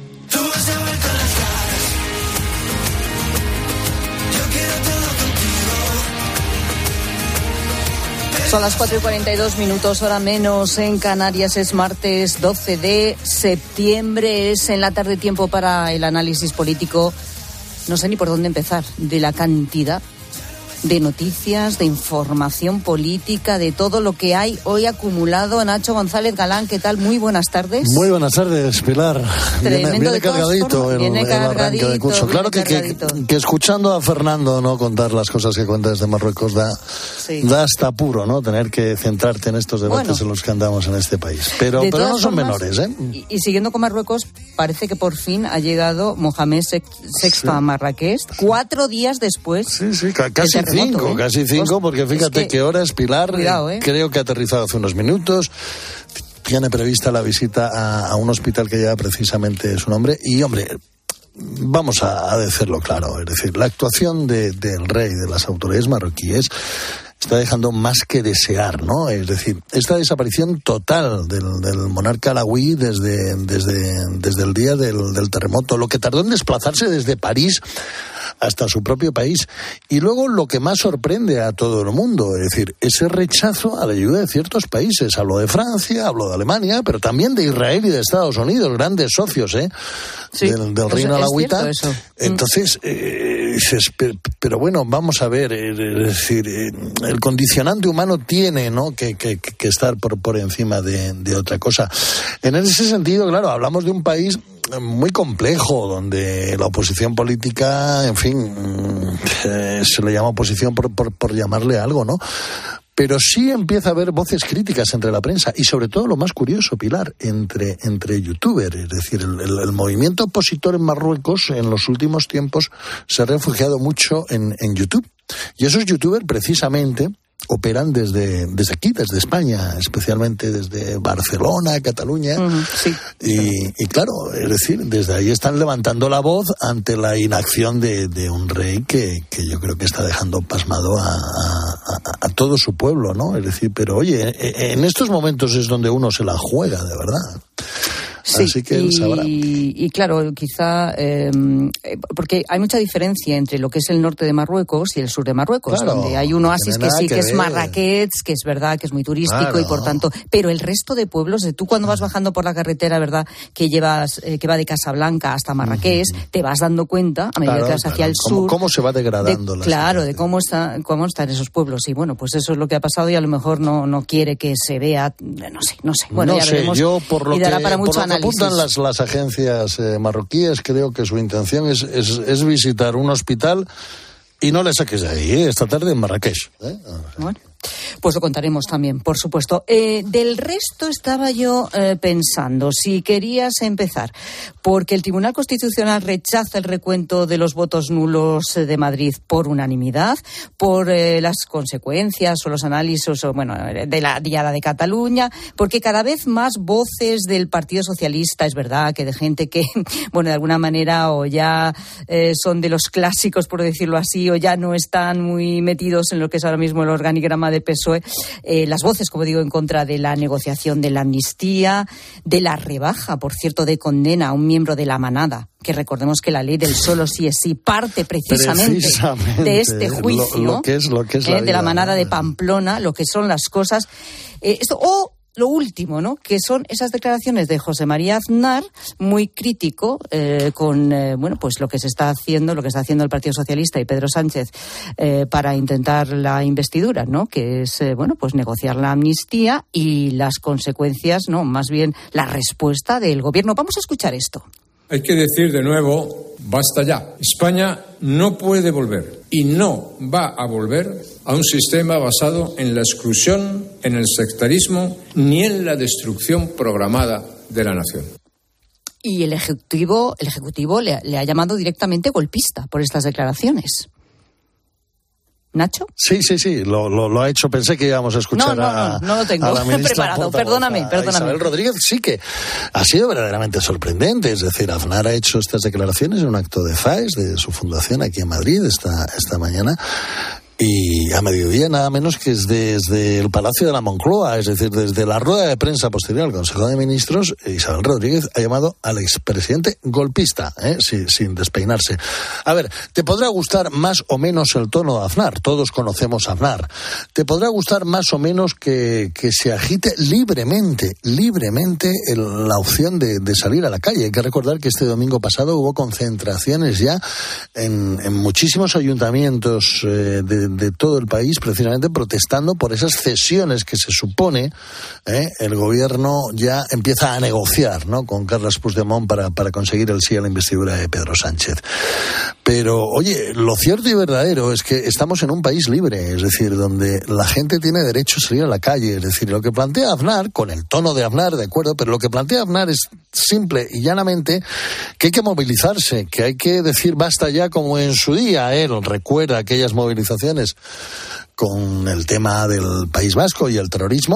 Son las cuatro y cuarenta y dos minutos, hora menos en Canarias. Es martes doce de septiembre. Es en La Tarde tiempo para el análisis político. No sé ni por dónde empezar. De la cantidad de noticias, de información política, de todo lo que hay hoy acumulado. Nacho González Galán, ¿qué tal? Muy buenas tardes. Muy buenas tardes, Pilar. Tremendo, viene, viene cargadito, formas, el, viene el cargadito arranque de curso. Claro que, que, que escuchando a Fernando no contar las cosas que cuenta desde Marruecos da, sí. da hasta apuro, ¿no? Tener que centrarte en estos debates bueno, en los que andamos en este país. Pero, pero no son formas, menores, ¿eh? Y, y siguiendo con Marruecos, parece que por fin ha llegado Mohamed sexto sí. a Marrakech, cuatro días después. Sí, sí, casi cinco, ¿eh? casi cinco, porque fíjate es que, qué hora es, Pilar. Cuidado, ¿eh? Creo que ha aterrizado hace unos minutos. Tiene prevista la visita a, a un hospital que lleva precisamente su nombre. Y, hombre, vamos a, a decirlo claro. Es decir, la actuación de, del rey, de las autoridades marroquíes, está dejando más que desear, ¿no? Es decir, esta desaparición total del, del monarca alauí desde, desde, desde el día del, del terremoto, lo que tardó en desplazarse desde París hasta su propio país. Y luego lo que más sorprende a todo el mundo, es decir, ese rechazo a la ayuda de ciertos países. Hablo de Francia, hablo de Alemania, pero también de Israel y de Estados Unidos, grandes socios, ¿eh? Sí, del, del reino alawita. Entonces, eh, pero bueno, vamos a ver, es decir, el condicionante humano tiene, ¿no?, que, que, que estar por, por encima de, de otra cosa. En ese sentido, claro, hablamos de un país muy complejo, donde la oposición política, en fin, eh, se le llama oposición por, por, por llamarle algo, ¿no? Pero sí empieza a haber voces críticas entre la prensa y sobre todo lo más curioso, Pilar, entre, entre youtubers. Es decir, el, el, el movimiento opositor en Marruecos en los últimos tiempos se ha refugiado mucho en, en YouTube. Y esos youtubers precisamente operan desde, desde aquí, desde España, especialmente desde Barcelona, Cataluña. Uh-huh, sí. y, y claro, es decir, desde ahí están levantando la voz ante la inacción de, de un rey que, que yo creo que está dejando pasmado a, a, a todo su pueblo, ¿no? Es decir, pero oye, en estos momentos es donde uno se la juega, de verdad. Sí, Así que él sabrá. Y, y claro, quizá, eh, porque hay mucha diferencia entre lo que es el norte de Marruecos y el sur de Marruecos, claro, donde hay un oasis que sí, que, que es ver. Marrakech, que es verdad, que es muy turístico, claro. Y por tanto, pero el resto de pueblos, tú cuando vas bajando por la carretera, verdad, que llevas, eh, que va de Casablanca hasta Marrakech, uh-huh. te vas dando cuenta, a medida claro, que vas claro. hacia el ¿Cómo, sur, cómo se va degradando de, la claro, ciudad? de cómo está, cómo están esos pueblos. Y bueno, pues eso es lo que ha pasado y a lo mejor no, no quiere que se vea, no sé, no sé. Bueno, no ya sé, veremos. Yo por lo y dará que, para mucho por lo que análisis. apuntan las, las agencias eh, marroquíes, creo que su intención es, es, es visitar un hospital y no le saques de ahí, ¿eh? Esta tarde en Marrakech. ¿eh? Bueno. Pues lo contaremos también, por supuesto. Eh, del resto estaba yo eh, pensando, si querías empezar, porque el Tribunal Constitucional rechaza el recuento de los votos nulos de Madrid por unanimidad, por eh, las consecuencias o los análisis o, bueno, de la Diada de Cataluña, porque cada vez más voces del Partido Socialista, es verdad, que de gente que, bueno, de alguna manera o ya eh, son de los clásicos, por decirlo así, o ya no están muy metidos en lo que es ahora mismo el organigrama de P S O E, eh, las voces, como digo, en contra de la negociación de la amnistía, de la rebaja, por cierto, de condena a un miembro de la manada, que recordemos que la ley del solo sí es sí parte precisamente, precisamente de este juicio, lo, lo que es, lo que es eh, la de vida, la manada ¿no? de Pamplona, lo que son las cosas. Eh, esto, o lo último, ¿no?, que son esas declaraciones de José María Aznar, muy crítico eh, con eh, bueno, pues lo que se está haciendo, lo que está haciendo el Partido Socialista y Pedro Sánchez eh, para intentar la investidura, ¿no?, que es eh, bueno, pues negociar la amnistía y las consecuencias, no, más bien la respuesta del gobierno. Vamos a escuchar esto. Hay que decir de nuevo, basta ya. España no puede volver y no va a volver a un sistema basado en la exclusión, en el sectarismo, ni en la destrucción programada de la nación. Y el Ejecutivo, el Ejecutivo le, le ha llamado directamente golpista por estas declaraciones. ¿Nacho? Sí, sí, sí, lo, lo, lo ha hecho. Pensé que íbamos a escuchar no, no, no, a, no lo tengo a la ministra preparado. Perdóname, perdóname. Isabel Rodríguez. Sí que ha sido verdaderamente sorprendente. Es decir, Aznar ha hecho estas declaraciones en un acto de FAES, de su fundación aquí en Madrid, esta, esta mañana. Y a mediodía nada menos que es desde el Palacio de la Moncloa, es decir, desde la rueda de prensa posterior al Consejo de Ministros, Isabel Rodríguez ha llamado al expresidente golpista, ¿eh? sí, sin despeinarse. A ver, te podrá gustar más o menos el tono de Aznar, todos conocemos a Aznar. Te podrá gustar más o menos que, que se agite libremente, libremente el, la opción de, de salir a la calle. Hay que recordar que este domingo pasado hubo concentraciones ya en, en muchísimos ayuntamientos eh, de de todo el país, precisamente protestando por esas cesiones que se supone eh, el gobierno ya empieza a negociar, ¿no?, con Carles Puigdemont para, para conseguir el sí a la investidura de Pedro Sánchez. Pero, oye, lo cierto y verdadero es que estamos en un país libre, es decir, donde la gente tiene derecho a salir a la calle. Es decir, lo que plantea Aznar, con el tono de Aznar, de acuerdo, pero lo que plantea Aznar es simple y llanamente que hay que movilizarse, que hay que decir basta ya, como en su día él recuerda aquellas movilizaciones con el tema del País Vasco y el terrorismo.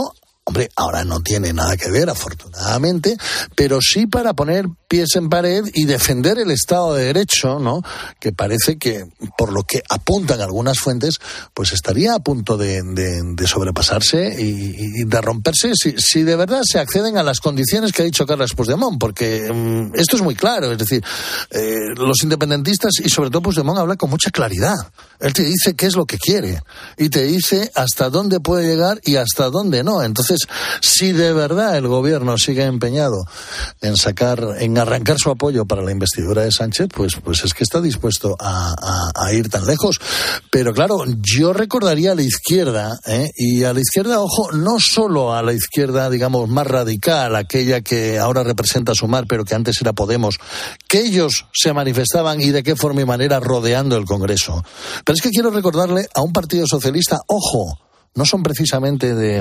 Hombre, ahora no tiene nada que ver, afortunadamente, pero sí para poner pies en pared y defender el Estado de Derecho, ¿no? Que parece que, por lo que apuntan algunas fuentes, pues estaría a punto de, de, de sobrepasarse y, y de romperse si, si de verdad se acceden a las condiciones que ha dicho Carles Puigdemont, porque um, esto es muy claro, es decir, eh, los independentistas y sobre todo Puigdemont habla con mucha claridad. Él te dice qué es lo que quiere y te dice hasta dónde puede llegar y hasta dónde no. Entonces, si de verdad el gobierno sigue empeñado en sacar, en arrancar su apoyo para la investidura de Sánchez, pues, pues es que está dispuesto a, a, a ir tan lejos. Pero claro, yo recordaría a la izquierda, ¿eh? y a la izquierda, ojo, no solo a la izquierda, digamos, más radical, aquella que ahora representa a Sumar, pero que antes era Podemos, que ellos se manifestaban y de qué forma y manera rodeando el Congreso. Pero es que quiero recordarle a un partido socialista, ojo, no son precisamente de,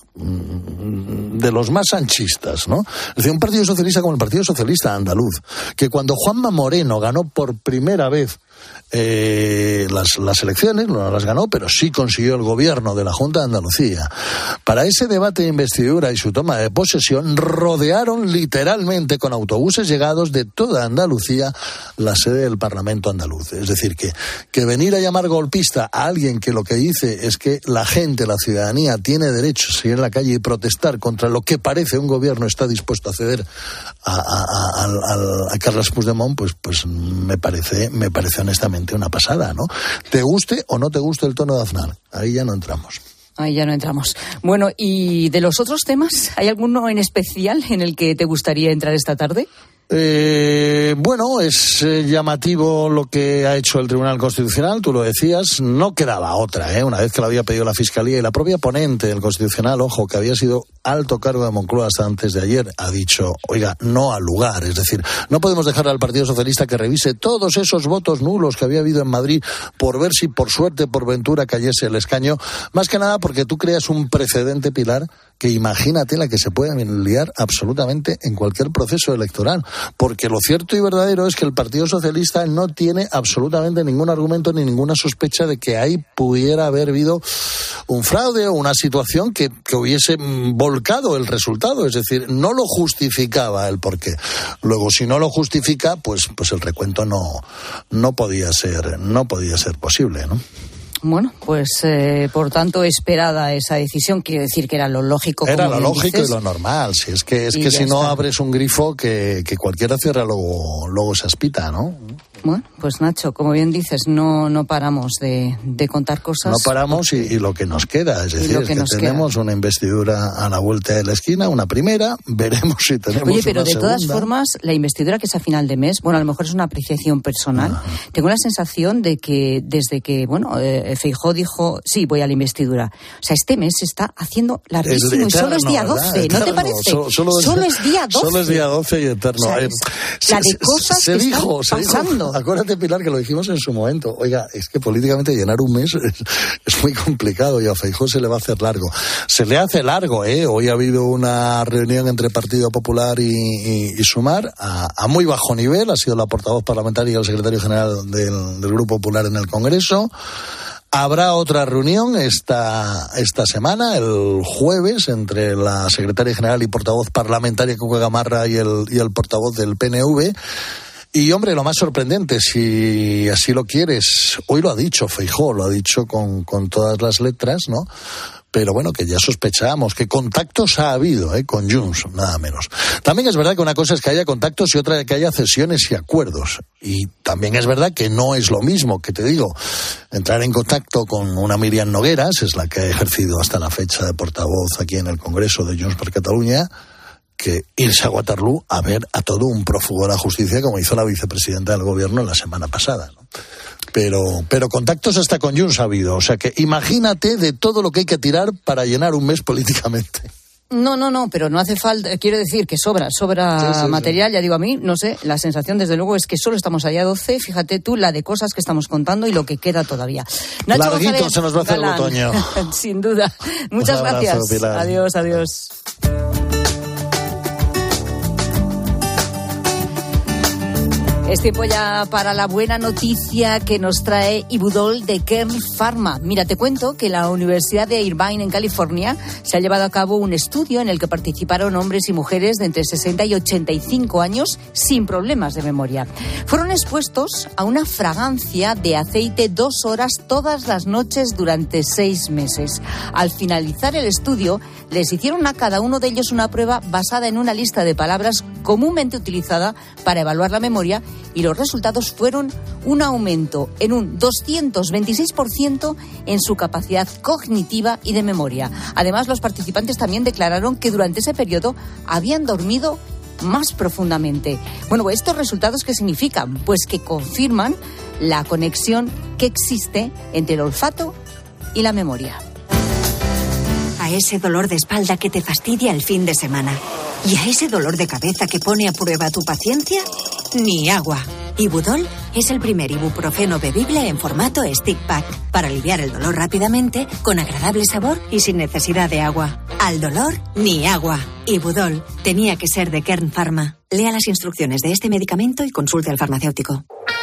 de los más sanchistas, ¿no? Es decir, un partido socialista como el Partido Socialista Andaluz, que cuando Juanma Moreno ganó por primera vez eh, las, las elecciones, no las ganó, pero sí consiguió el gobierno de la Junta de Andalucía. Para ese debate de investidura y su toma de posesión, rodearon literalmente con autobuses llegados de toda Andalucía la sede del Parlamento andaluz. Es decir, que, que venir a llamar golpista a alguien que lo que dice es que la gente, la ciudadanía, tiene derecho a salir a la calle y protestar contra lo que parece un gobierno está dispuesto a ceder a, a, a, a, a Carles Puigdemont, pues, pues me parece, me parece honestamente una pasada, ¿no? Te guste o no te guste el tono de Aznar, ahí ya no entramos. Ahí ya no entramos. Bueno, ¿y de los otros temas, hay alguno en especial en el que te gustaría entrar esta tarde? Eh, bueno, es eh, llamativo lo que ha hecho el Tribunal Constitucional, tú lo decías, no quedaba otra, ¿eh? Una vez que lo había pedido la Fiscalía y la propia ponente del Constitucional, ojo, que había sido alto cargo de Moncloa hasta antes de ayer, ha dicho, oiga, no al lugar, es decir, no podemos dejar al Partido Socialista que revise todos esos votos nulos que había habido en Madrid por ver si por suerte, por ventura cayese el escaño, más que nada porque tú creas un precedente, Pilar, que imagínate la que se puede liar absolutamente en cualquier proceso electoral. Porque lo cierto y verdadero es que el Partido Socialista no tiene absolutamente ningún argumento ni ninguna sospecha de que ahí pudiera haber habido un fraude o una situación que, que hubiese volcado el resultado. Es decir, no lo justificaba el porqué. Luego, si no lo justifica, pues, pues el recuento no, no podía ser, no podía ser posible, ¿no? Bueno, pues eh, por tanto esperada esa decisión, quiero decir que era lo lógico. Era como lo lógico dices. Y lo normal, si es que es que si no está. Abres un grifo que, que cualquiera cierra luego, luego se aspita, ¿no? Bueno, pues Nacho, como bien dices, no no paramos de, de contar cosas. No paramos y, y lo que nos queda, es decir, que, que tenemos queda. Una investidura a la vuelta de la esquina, una primera, veremos si tenemos Oye, pero una de segunda. todas formas, la investidura que es a final de mes, bueno, a lo mejor es una apreciación personal, Ajá. tengo la sensación de que desde que, bueno, eh, Feijóo dijo, sí, voy a la investidura, o sea, este mes se está haciendo larguísimo eterno, y solo es día doce, ¿verdad? ¿No te parece? Solo, solo, solo es, es día doce. Solo es día doce y eterno. O sea, eh, la de cosas se, que se dijo, están se pasando. Dijo, acuérdate, Pilar, que lo dijimos en su momento. Oiga, es que políticamente llenar un mes es, es muy complicado y a Feijóo se le va a hacer largo. Se le hace largo, ¿eh? Hoy ha habido una reunión entre Partido Popular y, y, y Sumar a, a muy bajo nivel. Ha sido la portavoz parlamentaria y el secretario general del, del Grupo Popular en el Congreso. Habrá otra reunión esta, esta semana, el jueves, entre la secretaria general y portavoz parlamentaria Cuca Gamarra y el, y el portavoz del P N V. Y, hombre, lo más sorprendente, si así lo quieres, hoy lo ha dicho Feijóo, lo ha dicho con, con todas las letras, ¿no? Pero bueno, que ya sospechábamos que contactos ha habido, ¿eh? Con Junts, nada menos. También es verdad que una cosa es que haya contactos y otra es que haya cesiones y acuerdos. Y también es verdad que no es lo mismo, que te digo, entrar en contacto con una Míriam Nogueras, es la que ha ejercido hasta la fecha de portavoz aquí en el Congreso de Junts per Catalunya, que irse a Waterloo a ver a todo un prófugo de la justicia como hizo la vicepresidenta del gobierno la semana pasada, ¿no? Pero, pero contactos hasta con Junts ha habido, o sea que imagínate de todo lo que hay que tirar para llenar un mes políticamente. No, no, no, pero no hace falta, quiero decir que sobra, sobra sí, sí, material, sí. Ya digo a mí, no sé, la sensación desde luego es que solo estamos allá doce, fíjate tú la de cosas que estamos contando y lo que queda todavía. Nacho Larguito González, se nos va a hacer Galán. El otoño. Sin duda. Muchas abrazo, gracias. Pilar. Adiós, adiós. Es tiempo ya para la buena noticia que nos trae Ibudol de Kern Pharma. Mira, te cuento que la Universidad de Irvine, en California, se ha llevado a cabo un estudio en el que participaron hombres y mujeres de entre sesenta y ochenta y cinco años sin problemas de memoria. Fueron expuestos a una fragancia de aceite dos horas todas las noches durante seis meses. Al finalizar el estudio, les hicieron a cada uno de ellos una prueba basada en una lista de palabras comúnmente utilizada para evaluar la memoria, y los resultados fueron un aumento en un doscientos veintiséis por ciento en su capacidad cognitiva y de memoria. Además, los participantes también declararon que durante ese periodo habían dormido más profundamente. Bueno, ¿estos resultados qué significan? Pues que confirman la conexión que existe entre el olfato y la memoria. A ese dolor de espalda que te fastidia el fin de semana. ¿Y a ese dolor de cabeza que pone a prueba tu paciencia? Ni agua. Ibudol es el primer ibuprofeno bebible en formato stick pack para aliviar el dolor rápidamente, con agradable sabor y sin necesidad de agua. Al dolor, ni agua. Ibudol tenía que ser de Kern Pharma. Lea las instrucciones de este medicamento y consulte al farmacéutico.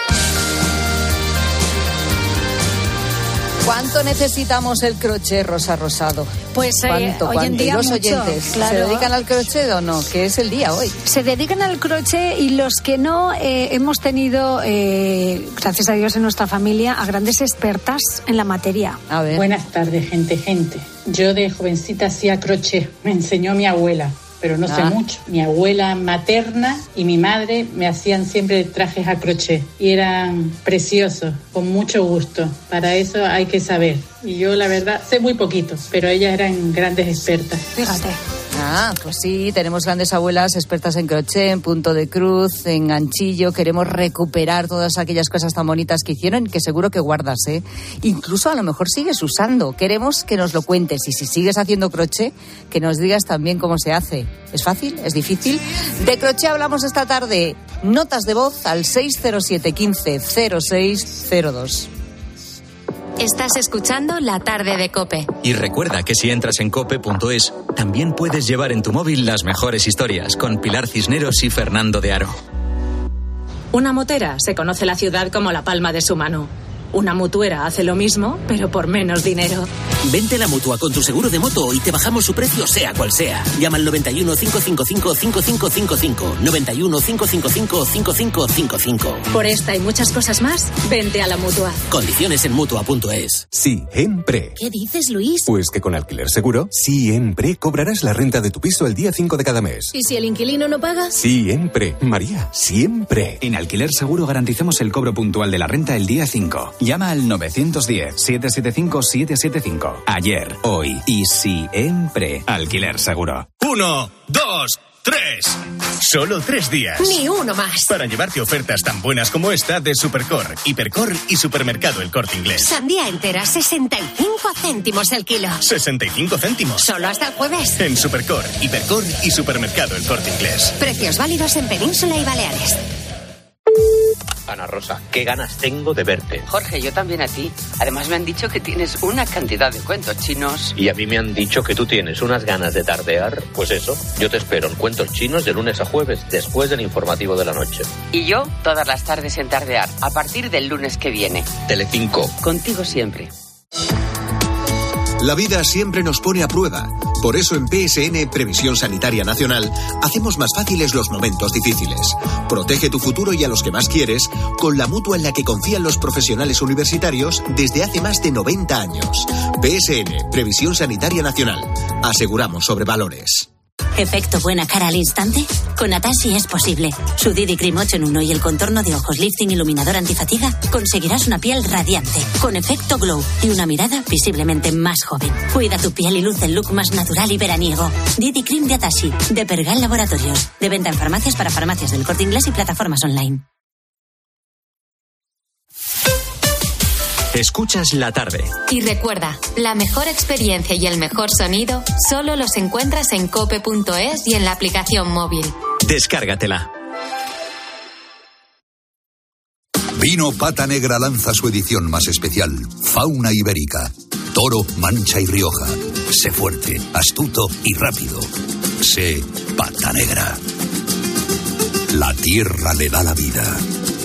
¿Cuánto necesitamos el crochet, Rosa Rosado? Pues eh, ¿Cuánto, hoy cuánto? en día ¿Y los mucho, oyentes claro. se dedican al crochet o no? Que es el día hoy. Se dedican al crochet, y los que no, eh, hemos tenido, eh, gracias a Dios en nuestra familia, a grandes expertas en la materia. A ver. Buenas tardes, gente, gente. Yo de jovencita hacía crochet, me enseñó mi abuela, pero no ah. sé mucho. Mi abuela materna y mi madre me hacían siempre trajes a crochet y eran preciosos, con mucho gusto. Para eso hay que saber. Y yo, la verdad, sé muy poquito, pero ellas eran grandes expertas. Fíjate. Ah, pues sí, tenemos grandes abuelas expertas en crochet, en punto de cruz, en ganchillo. Queremos recuperar todas aquellas cosas tan bonitas que hicieron, que seguro que guardas, ¿eh? Incluso a lo mejor sigues usando. Queremos que nos lo cuentes, y si sigues haciendo crochet, que nos digas también cómo se hace. ¿Es fácil? ¿Es difícil? De crochet hablamos esta tarde. Notas de voz al seis cero siete, quince, cero seis cero dos. Estás escuchando La Tarde de COPE. Y recuerda que si entras en cope punto es, también puedes llevar en tu móvil las mejores historias con Pilar Cisneros y Fernando de Aro. Una motera se conoce la ciudad como la palma de su mano. Una mutuera hace lo mismo, pero por menos dinero. Vente a la Mutua con tu seguro de moto y te bajamos su precio sea cual sea. Llama al noventa y uno, cinco cinco cinco, cinco cinco cinco cinco. noventa y uno, cinco cinco cinco, cinco cinco cinco cinco. Por esta y muchas cosas más, vente a la Mutua. Condiciones en Mutua punto es. Siempre. ¿Qué dices, Luis? Pues que con Alquiler Seguro, siempre cobrarás la renta de tu piso el día cinco de cada mes. ¿Y si el inquilino no paga? Siempre. María, siempre. En Alquiler Seguro garantizamos el cobro puntual de la renta el día cinco. Llama al nueve uno cero, siete siete cinco, siete siete cinco. Ayer, hoy y siempre. Alquiler Seguro. Uno, dos, tres. Solo tres días. Ni uno más. Para llevarte ofertas tan buenas como esta de Supercor, Hipercor y Supermercado El Corte Inglés. Sandía entera, sesenta y cinco céntimos el kilo. ¿sesenta y cinco céntimos? Solo hasta el jueves. En Supercor, Hipercor y Supermercado El Corte Inglés. Precios válidos en Península y Baleares. Ana Rosa, qué ganas tengo de verte. Jorge, yo también a ti. Además me han dicho que tienes una cantidad de cuentos chinos. Y a mí me han dicho que tú tienes unas ganas de tardear. Pues eso, yo te espero en Cuentos Chinos de lunes a jueves, después del informativo de la noche. Y yo, todas las tardes en Tardear, a partir del lunes que viene. Telecinco. Contigo siempre. La vida siempre nos pone a prueba. Por eso en P S N, Previsión Sanitaria Nacional, hacemos más fáciles los momentos difíciles. Protege tu futuro y a los que más quieres con la mutua en la que confían los profesionales universitarios desde hace más de noventa años. P S N, Previsión Sanitaria Nacional. Aseguramos sobre valores. ¿Efecto buena cara al instante? Con Atashi es posible. Su D D Cream ocho en uno y el contorno de ojos lifting iluminador antifatiga conseguirás una piel radiante, con efecto glow y una mirada visiblemente más joven. Cuida tu piel y luce el look más natural y veraniego. D D Cream de Atashi, de Pergal Laboratorios. De venta en farmacias para farmacias del Corte Inglés y plataformas online. Escuchas La Tarde. Y recuerda, la mejor experiencia y el mejor sonido solo los encuentras en cope punto es y en la aplicación móvil. Descárgatela. Vino Pata Negra lanza su edición más especial, Fauna Ibérica. Toro, Mancha y Rioja. Sé fuerte, astuto y rápido. Sé Pata Negra. La tierra le da la vida.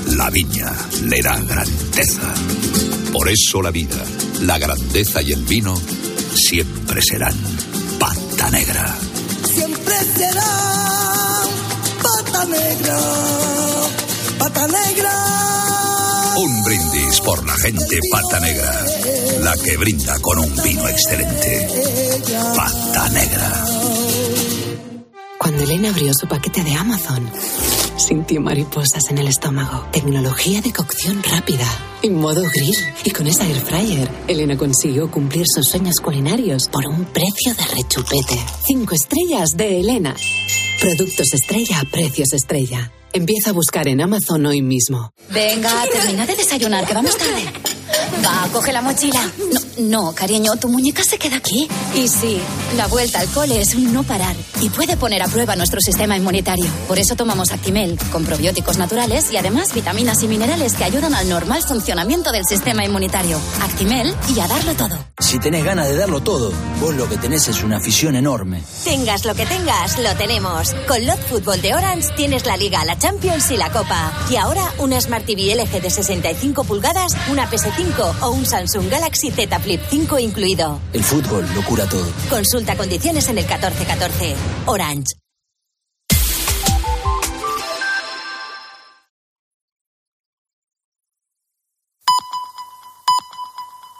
La viña le da grandeza. Por eso la vida, la grandeza y el vino siempre serán Pata Negra. Siempre será Pata Negra, Pata Negra. Un brindis por la gente Pata Negra, la que brinda con un vino excelente. Pata Negra. Cuando Elena abrió su paquete de Amazon, sintió mariposas en el estómago. Tecnología de cocción rápida, en modo grill. Y con esa air fryer, Elena consiguió cumplir sus sueños culinarios por un precio de rechupete. Cinco estrellas de Elena. Productos estrella a precios estrella. Empieza a buscar en Amazon hoy mismo. Venga, termina de desayunar, que vamos tarde. Va, coge la mochila. No, no, cariño, tu muñeca se queda aquí. Y sí, la vuelta al cole es un no parar y puede poner a prueba nuestro sistema inmunitario. Por eso tomamos Actimel, con probióticos naturales y además vitaminas y minerales que ayudan al normal funcionamiento del sistema inmunitario. Actimel y a darlo todo. Si tenés ganas de darlo todo, vos lo que tenés es una afición enorme. Tengas lo que tengas, lo tenemos. Con Lot Fútbol de Orange tienes la Liga, la Champions y la Copa. Y ahora una Smart T V L G de sesenta y cinco pulgadas, una P S cinco o un Samsung Galaxy Z Flip cinco incluido. El fútbol lo cura todo. Consulta condiciones en el catorce catorce. Orange.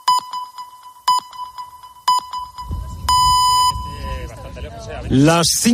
Las